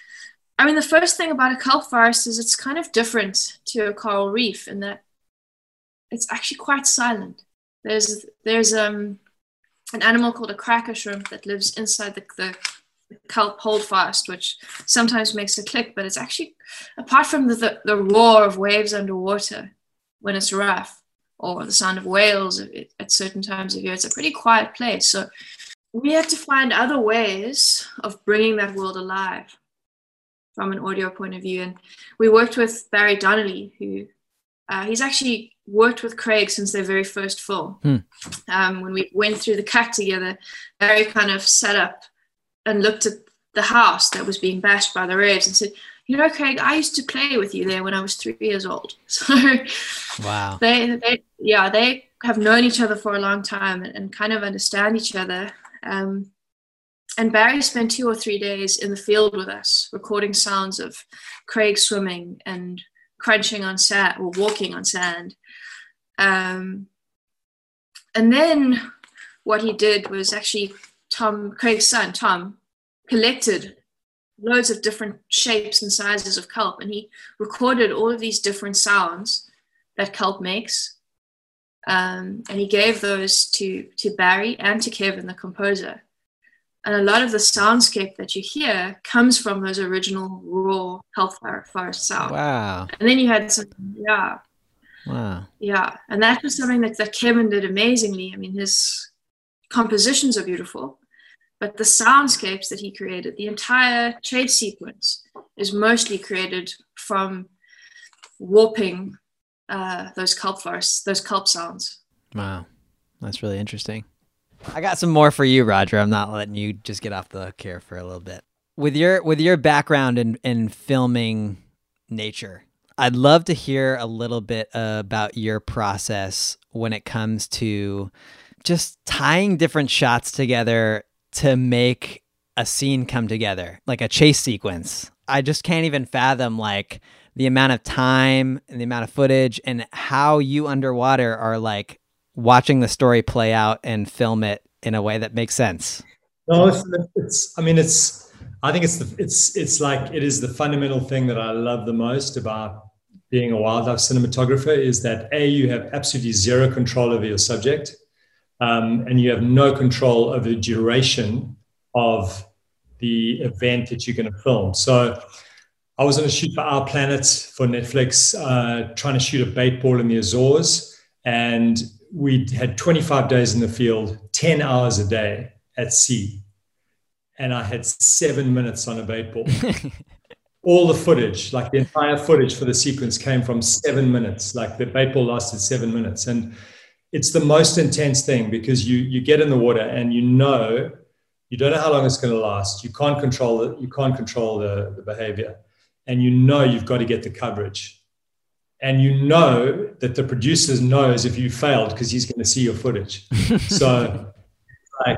I mean, the first thing about a kelp forest is it's kind of different to a coral reef in that it's actually quite silent. There's there's um an animal called a cracker shrimp that lives inside the, the kelp holdfast, which sometimes makes a click, but it's actually, apart from the, the, the roar of waves underwater when it's rough, or the sound of whales at certain times of year, it's a pretty quiet place. So we had to find other ways of bringing that world alive from an audio point of view. And we worked with Barry Donnelly, who uh, he's actually worked with Craig since their very first film. Hmm. Um, when we went through the cut together, Barry kind of sat up and looked at the house that was being bashed by the waves and said, you know, Craig, I used to play with you there when I was three years old. So wow. they, they, yeah, they have known each other for a long time and, and kind of understand each other. Um, And Barry spent two or three days in the field with us, recording sounds of Craig swimming and crunching on sand, or walking on sand. Um, and then what he did was actually Tom, Craig's son, Tom, collected loads of different shapes and sizes of kelp, and he recorded all of these different sounds that kelp makes. Um, and he gave those to, to Barry and to Kevin, the composer. And a lot of the soundscape that you hear comes from those original raw kelp forest sounds. Wow. And then you had some, yeah. Wow. Yeah. And that was something that, that Kevin did amazingly. I mean, his compositions are beautiful, but the soundscapes that he created, the entire chase sequence is mostly created from warping uh, those kelp forests, those kelp sounds. Wow. That's really interesting. I got some more for you, Roger. I'm not letting you just get off the hook here for a little bit. With your with your background in, in filming nature, I'd love to hear a little bit uh, about your process when it comes to just tying different shots together to make a scene come together, like a chase sequence. I just can't even fathom like the amount of time and the amount of footage and how you underwater are like watching the story play out and film it in a way that makes sense. No, it's, it's I mean, it's, I think it's, the, it's, it's like, it is the fundamental thing that I love the most about being a wildlife cinematographer is that A, you have absolutely zero control over your subject, um, and you have no control over the duration of the event that you're going to film. So I was on a shoot for Our Planet for Netflix, uh, trying to shoot a bait ball in the Azores, and we had twenty-five days in the field, ten hours a day at sea. And I had seven minutes on a bait ball. All the footage, like the entire footage for the sequence came from seven minutes. Like the bait ball lasted seven minutes. And it's the most intense thing because you you get in the water and you know, you don't know how long it's going to last. You can't control it. You can't control the, the behavior. And you know you've got to get the coverage. And you know that the producer knows if you failed because he's going to see your footage. So, like,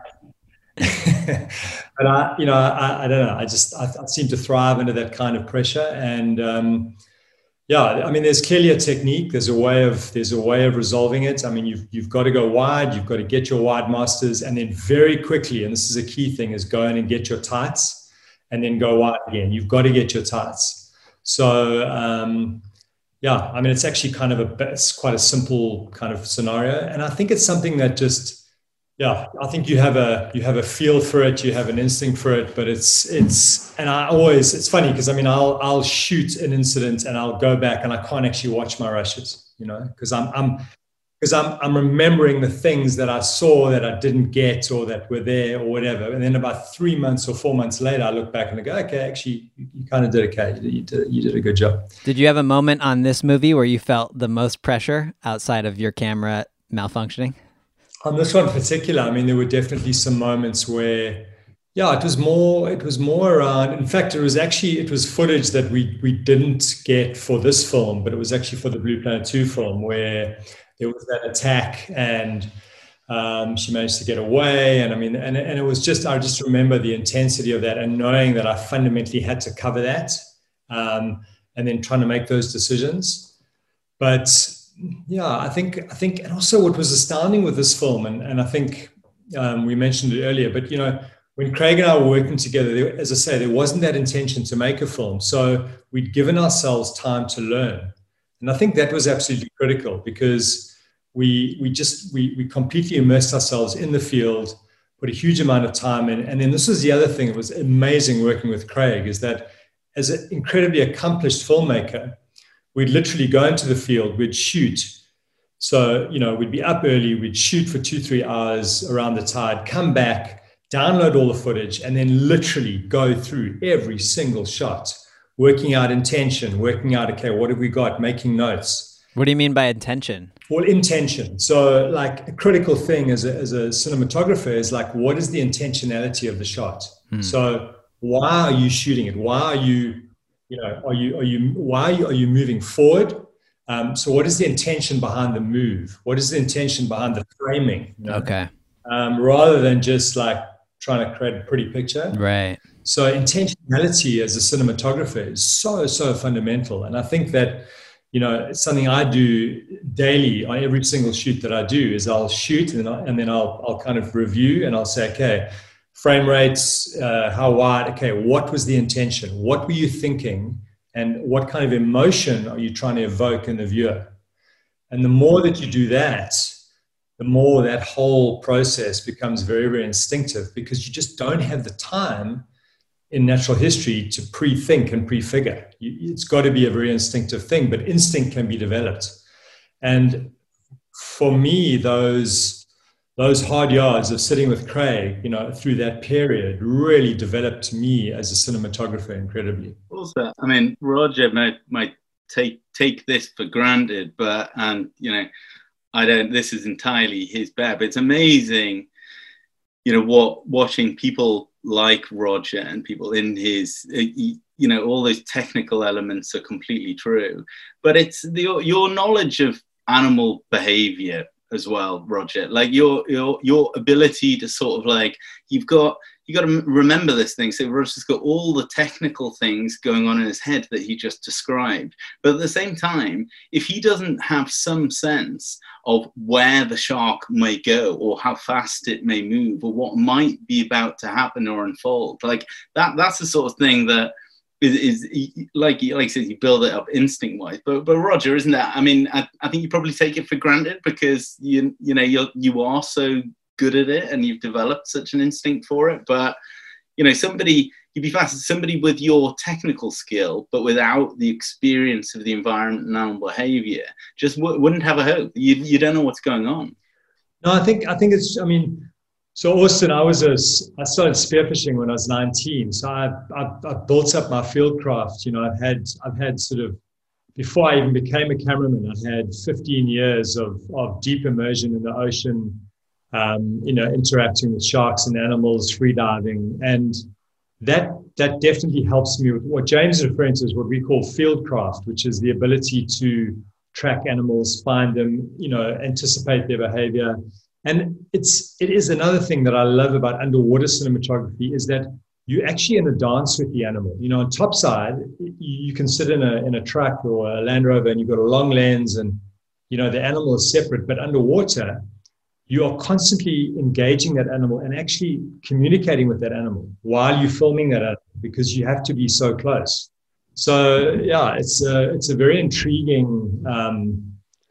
but I, you know, I, I don't know. I just, I, I seem to thrive under that kind of pressure. And um, yeah, I mean, there's clearly a technique. There's a way of, there's a way of resolving it. I mean, you've, you've got to go wide. You've got to get your wide masters, and then very quickly, and this is a key thing, is go in and get your tights, and then go wide again. You've got to get your tights. So. Um, Yeah, I mean, it's actually kind of a, it's quite a simple kind of scenario. And I think it's something that just, yeah, I think you have a, you have a feel for it, you have an instinct for it, but it's, it's, and I always, it's funny because I mean, I'll, I'll shoot an incident and I'll go back and I can't actually watch my rushes, you know, because I'm, I'm, because I'm, I'm remembering the things that I saw that I didn't get or that were there or whatever. And then about three months or four months later, I look back and I go, okay, actually, you, you kind of did okay. You did, you did a good job. Did you have a moment on this movie where you felt the most pressure outside of your camera malfunctioning? On this one in particular, I mean, there were definitely some moments where, yeah, it was more, it was more around, in fact, it was actually, it was footage that we we didn't get for this film, but it was actually for the Blue Planet two film where there was that attack and um, she managed to get away. And I mean, and, and it was just, I just remember the intensity of that and knowing that I fundamentally had to cover that um, and then trying to make those decisions. But yeah, I think, I think, and also what was astounding with this film, and, and I think um, we mentioned it earlier, but you know, when Craig and I were working together, there, as I say, there wasn't that intention to make a film. So we'd given ourselves time to learn. And I think that was absolutely critical because we we just, we, we completely immersed ourselves in the field, put a huge amount of time in. And then this was the other thing that was amazing working with Craig is that as an incredibly accomplished filmmaker, we'd literally go into the field, we'd shoot. So, you know, we'd be up early, we'd shoot for two, three hours around the tide, come back, download all the footage, and then literally go through every single shot, working out intention, working out, okay, what have we got, making notes. What do you mean by intention? Well, intention. So like a critical thing as a, as a cinematographer is like, what is the intentionality of the shot? Hmm. So why are you shooting it? Why are you, you know, are you, are you, why are you, are you moving forward? Um, so what is the intention behind the move? What is the intention behind the framing? You know? Okay. Um, rather than just like trying to create a pretty picture. Right. So intentionality as a cinematographer is so, so fundamental. And I think that, you know, it's something I do daily on every single shoot that I do is I'll shoot and, I, and then I'll, I'll kind of review and I'll say, okay, frame rates, uh, how wide, okay, what was the intention? What were you thinking? And what kind of emotion are you trying to evoke in the viewer? And the more that you do that, the more that whole process becomes very, very instinctive because you just don't have the time in natural history to pre-think and prefigure. You, it's got to be a very instinctive thing, but instinct can be developed. And for me, those those hard yards of sitting with Craig, you know, through that period really developed me as a cinematographer incredibly. Also, I mean, Roger might might take take this for granted, but and you know, I don't. This is entirely his bad. But it's amazing, you know, what watching people like Roger and people in his, you know, all those technical elements are completely true. But it's the your knowledge of animal behavior as well, Roger, like your your your ability to sort of like, you've got you got to remember this thing. So Roger's got all the technical things going on in his head that he just described, but at the same time, if he doesn't have some sense of where the shark may go or how fast it may move or what might be about to happen or unfold, like that that's the sort of thing that Is, is like like I said, you build it up instinct wise, but but Roger, isn't that? I mean, I, I think you probably take it for granted because you you know you you are so good at it and you've developed such an instinct for it. But you know, somebody you'd be fast somebody with your technical skill, but without the experience of the environment and animal behavior, just w- wouldn't have a hope. You you don't know what's going on. No, I think I think it's. I mean. So Austin, I was a, I started spearfishing when I was nineteen. So I, I, I built up my field craft. You know, I've had, I've had sort of, before I even became a cameraman, I had fifteen years of, of deep immersion in the ocean, um, you know, interacting with sharks and animals, free diving. And that, that definitely helps me with what James is referring to is what we call field craft, which is the ability to track animals, find them, you know, anticipate their behavior. And it's it is another thing that I love about underwater cinematography is that you're actually in a dance with the animal. You know, on topside, you can sit in a in a truck or a Land Rover and you've got a long lens and, you know, the animal is separate. But underwater, you are constantly engaging that animal and actually communicating with that animal while you're filming that animal because you have to be so close. So, yeah, it's a, it's a very intriguing um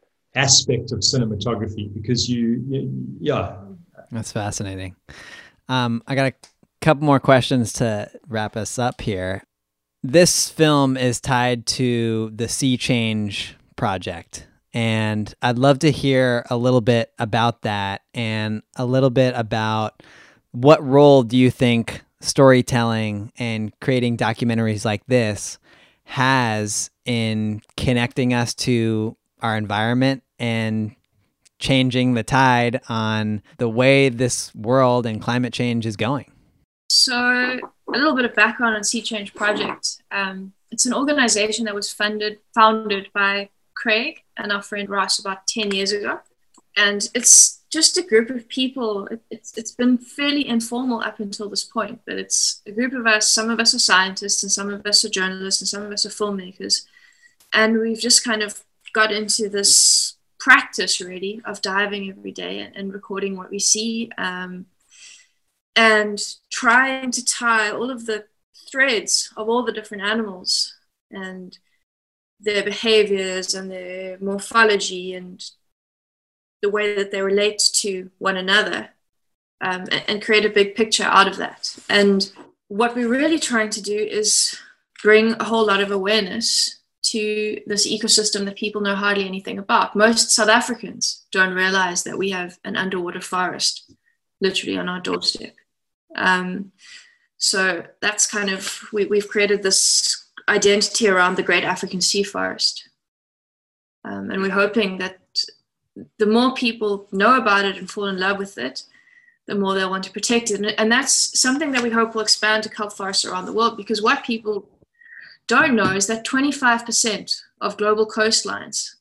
aspect of cinematography because you, you yeah that's fascinating. um I got a couple more questions to wrap us up here. This film is tied to the Sea Change project, and I'd love to hear a little bit about that and a little bit about what role do you think storytelling and creating documentaries like this has in connecting us to our environment and changing the tide on the way this world and climate change is going. So a little bit of background on Sea Change Project. Um, it's an organization that was funded, founded by Craig and our friend Ross about ten years ago. And it's just a group of people. It, it's It's been fairly informal up until this point, but it's a group of us. Some of us are scientists and some of us are journalists and some of us are filmmakers. And we've just kind of got into this practice really of diving every day and, and recording what we see um, and trying to tie all of the threads of all the different animals and their behaviors and their morphology and the way that they relate to one another um, and, and create a big picture out of that. And what we're really trying to do is bring a whole lot of awareness to this ecosystem that people know hardly anything about. Most South Africans don't realize that we have an underwater forest literally on our doorstep. Um, so that's kind of, we, we've created this identity around the Great African Sea Forest. Um, and we're hoping that the more people know about it and fall in love with it, the more they'll want to protect it. And, and that's something that we hope will expand to kelp forests around the world, because what people don't know is that twenty-five percent of global coastlines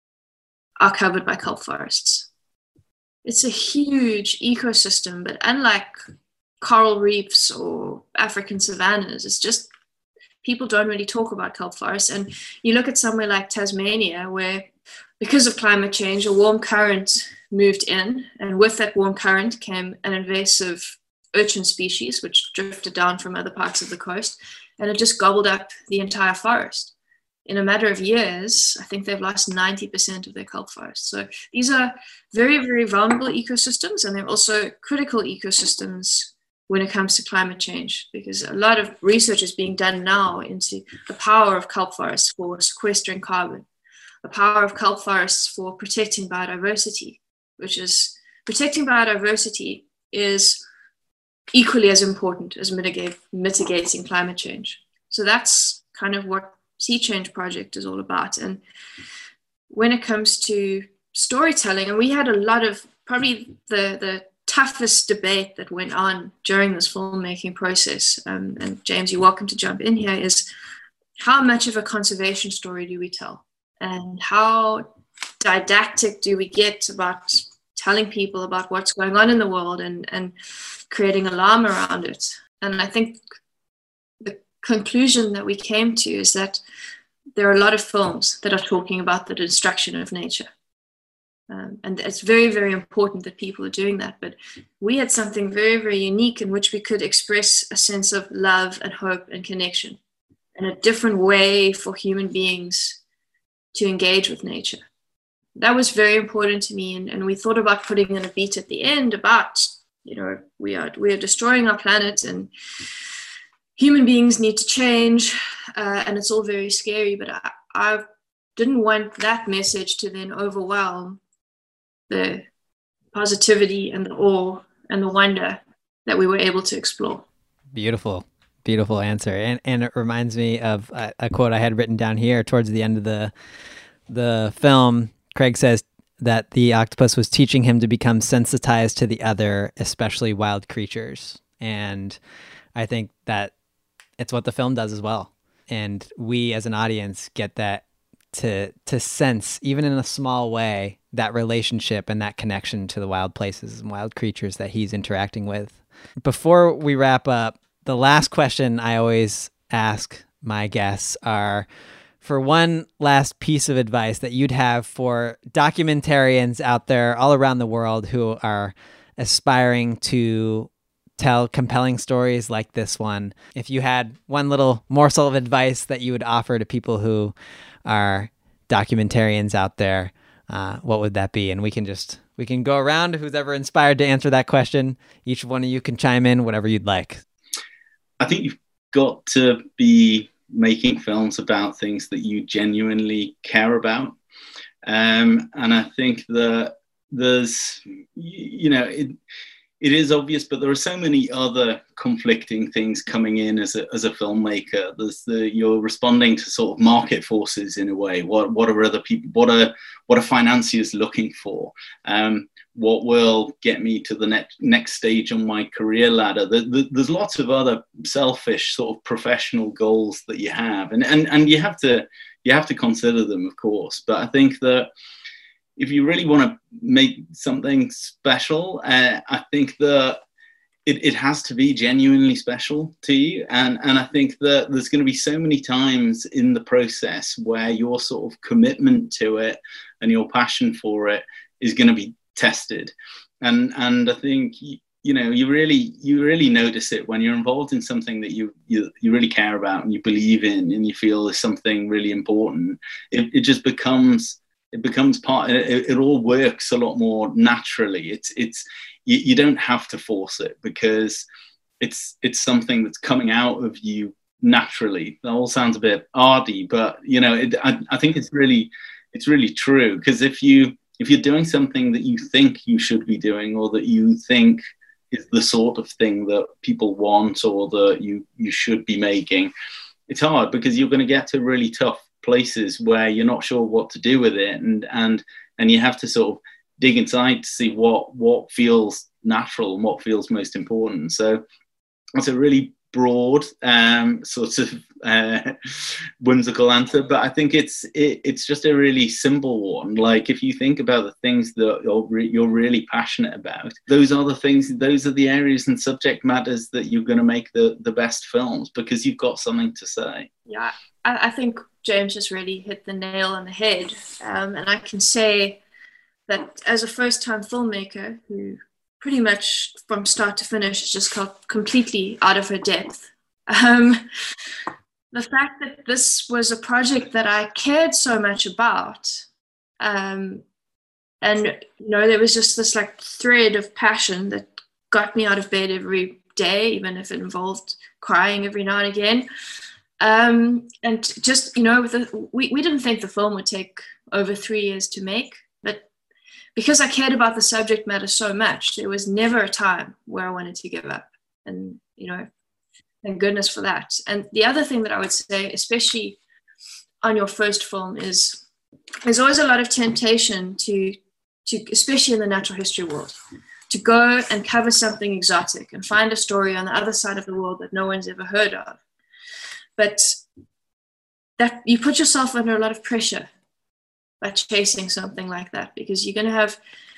are covered by kelp forests. It's a huge ecosystem, but unlike coral reefs or African savannas, it's just people don't really talk about kelp forests. And you look at somewhere like Tasmania, where because of climate change, a warm current moved in, and with that warm current came an invasive urchin species, which drifted down from other parts of the coast, and it just gobbled up the entire forest. In a matter of years, I think they've lost ninety percent of their kelp forests. So these are very, very vulnerable ecosystems, and they're also critical ecosystems when it comes to climate change, because a lot of research is being done now into the power of kelp forests for sequestering carbon. the power of kelp forests for protecting biodiversity, which is protecting biodiversity is equally as important as mitigate, mitigating climate change. So that's kind of what Sea Change Project is all about. And when it comes to storytelling, and we had a lot of, probably the, the toughest debate that went on during this filmmaking process, um, and James, you're welcome to jump in here, is how much of a conservation story do we tell? And how didactic do we get about telling people about what's going on in the world and, and creating alarm around it? And I think the conclusion that we came to is that there are a lot of films that are talking about the destruction of nature. Um, and it's very, very important that people are doing that. But we had something very, very unique in which we could express a sense of love and hope and connection, and a different way for human beings to engage with nature. That was very important to me. And, and we thought about putting in a beat at the end about, you know, we are, we are destroying our planet and human beings need to change. Uh, and it's all very scary, but I, I didn't want that message to then overwhelm the positivity and the awe and the wonder that we were able to explore. Beautiful, beautiful answer. And and it reminds me of a, a quote I had written down here towards the end of the the film. Craig says that the octopus was teaching him to become sensitized to the other, especially wild creatures. And I think that it's what the film does as well. And we as an audience get that to to sense, even in a small way, that relationship and that connection to the wild places and wild creatures that he's interacting with. Before we wrap up, the last question I always ask my guests are, for one last piece of advice that you'd have for documentarians out there all around the world who are aspiring to tell compelling stories like this one. If you had one little morsel of advice that you would offer to people who are documentarians out there, uh, what would that be? And we can just, we can go around, who's ever inspired to answer that question. Each one of you can chime in, whatever you'd like. I think you've got to be making films about things that you genuinely care about. Um, and I think that there's, you know, it, it is obvious, but there are so many other conflicting things coming in as a as a filmmaker. There's the you're responding to sort of market forces in a way. What what are other people? What are what are financiers looking for? Um, what will get me to the next next stage on my career ladder? The, the, there's lots of other selfish sort of professional goals that you have, and and and you have to you have to consider them, of course. But I think that if you really want to make something special, uh, I think that it, it has to be genuinely special to you. And, and I think that there's going to be so many times in the process where your sort of commitment to it and your passion for it is going to be tested. And, and I think, you know, you really, you really notice it when you're involved in something that you, you, you really care about and you believe in and you feel is something really important. It, it just becomes... It becomes part, it, it all works a lot more naturally. It's, it's, you, you don't have to force it because it's, it's something that's coming out of you naturally. That all sounds a bit arty, but you know, it, I, I think it's really, it's really true. Because if you, if you're doing something that you think you should be doing, or that you think is the sort of thing that people want, or that you, you should be making, it's hard because you're going to get to really tough places where you're not sure what to do with it, and and and you have to sort of dig inside to see what what feels natural and what feels most important. So it's a really broad um sort of uh, whimsical answer, but I think it's it, it's just a really simple one. Like, if you think about the things that you're, re- you're really passionate about, those are the things, those are the areas and subject matters that you're going to make the the best films, because you've got something to say. Yeah, I, I think James just really hit the nail on the head. Um, and I can say that as a first-time filmmaker who pretty much from start to finish is just completely out of her depth, um, the fact that this was a project that I cared so much about, um, and you know, there was just this like thread of passion that got me out of bed every day, even if it involved crying every now and again. Um, and just, you know, with the, we, we didn't think the film would take over three years to make, but because I cared about the subject matter so much, there was never a time where I wanted to give up. And, you know, thank goodness for that. And the other thing that I would say, especially on your first film, is there's always a lot of temptation to, to especially in the natural history world, to go and cover something exotic and find a story on the other side of the world that no one's ever heard of. But that you put yourself under a lot of pressure by chasing something like that, because you're going to have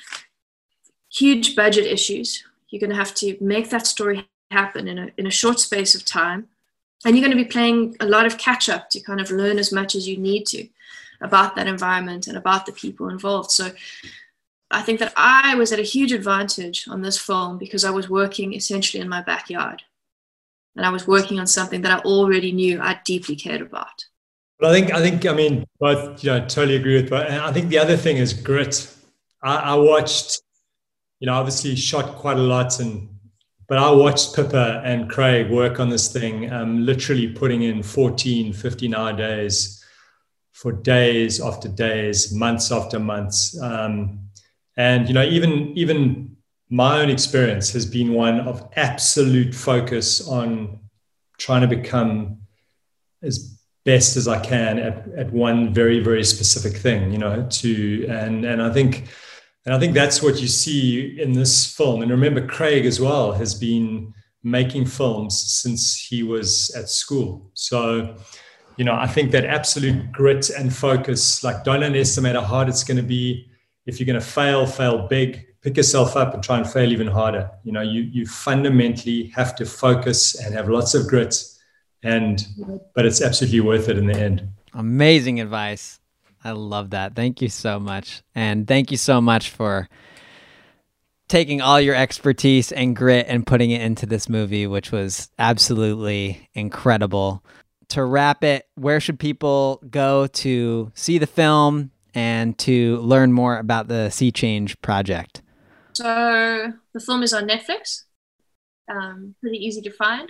huge budget issues. You're going to have to make that story happen in a, in a short space of time. And you're going to be playing a lot of catch up to kind of learn as much as you need to about that environment and about the people involved. So I think that I was at a huge advantage on this film because I was working essentially in my backyard. And I was working on something that I already knew I deeply cared about. But I think, I think, I mean, both, you know, totally agree with both. And I think the other thing is grit. I, I watched, you know, obviously shot quite a lot, and but I watched Pippa and Craig work on this thing, um, literally putting in fourteen, fifteen hour days for days after days, months after months. Um, and, you know, even, even my own experience has been one of absolute focus on trying to become as best as I can at, at one very, very specific thing, you know, to, and, and I think, and I think that's what you see in this film. And remember, Craig as well has been making films since he was at school. So, you know, I think that absolute grit and focus, like, don't underestimate how hard it's going to be. If you're going to fail, fail big. Pick yourself up and try and fail even harder. You know, you you fundamentally have to focus and have lots of grit, and but it's absolutely worth it in the end. Amazing advice. I love that. Thank you so much. And thank you so much for taking all your expertise and grit and putting it into this movie, which was absolutely incredible. To wrap it, where should people go to see the film and to learn more about the Sea Change project? So the film is on Netflix, um, pretty easy to find.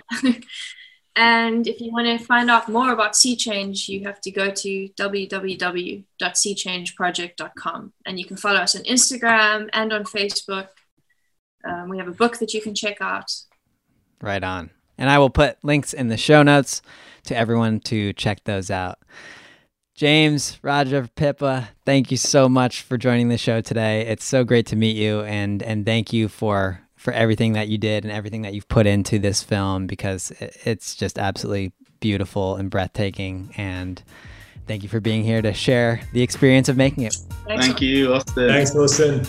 And if you want to find out more about Sea Change, you have to go to w w w dot sea change project dot com. And you can follow us on Instagram and on Facebook. Um, we have a book that you can check out. Right on. And I will put links in the show notes to everyone to check those out. James, Roger, Pippa, thank you so much for joining the show today. It's so great to meet you, and and thank you for, for everything that you did and everything that you've put into this film, because it's just absolutely beautiful and breathtaking. And thank you for being here to share the experience of making it. Thanks. Thank you, Austin. Thanks, Austin.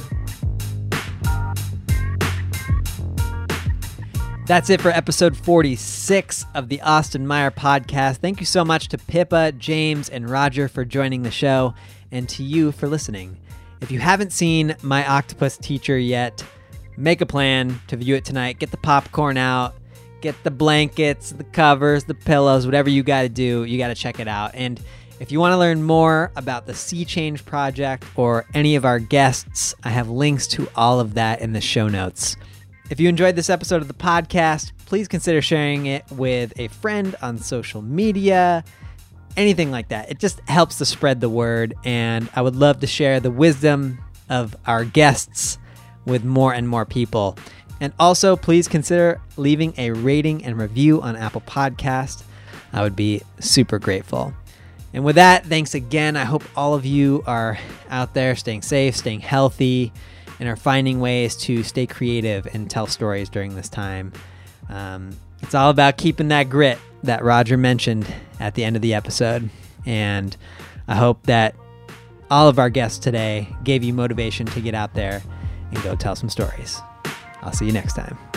That's it for episode forty-six of the Austin Meyer podcast. Thank you so much to Pippa, James, and Roger for joining the show, and to you for listening. If you haven't seen My Octopus Teacher yet, make a plan to view it tonight. Get the popcorn out, get the blankets, the covers, the pillows, whatever you got to do, you got to check it out. And if you want to learn more about the Sea Change Project or any of our guests, I have links to all of that in the show notes. If you enjoyed this episode of the podcast, please consider sharing it with a friend on social media, anything like that. It just helps to spread the word, and I would love to share the wisdom of our guests with more and more people. And also, please consider leaving a rating and review on Apple Podcast. I would be super grateful. And with that, thanks again. I hope all of you are out there staying safe, staying healthy, and are finding ways to stay creative and tell stories during this time. Um, it's all about keeping that grit that Roger mentioned at the end of the episode. And I hope that all of our guests today gave you motivation to get out there and go tell some stories. I'll see you next time.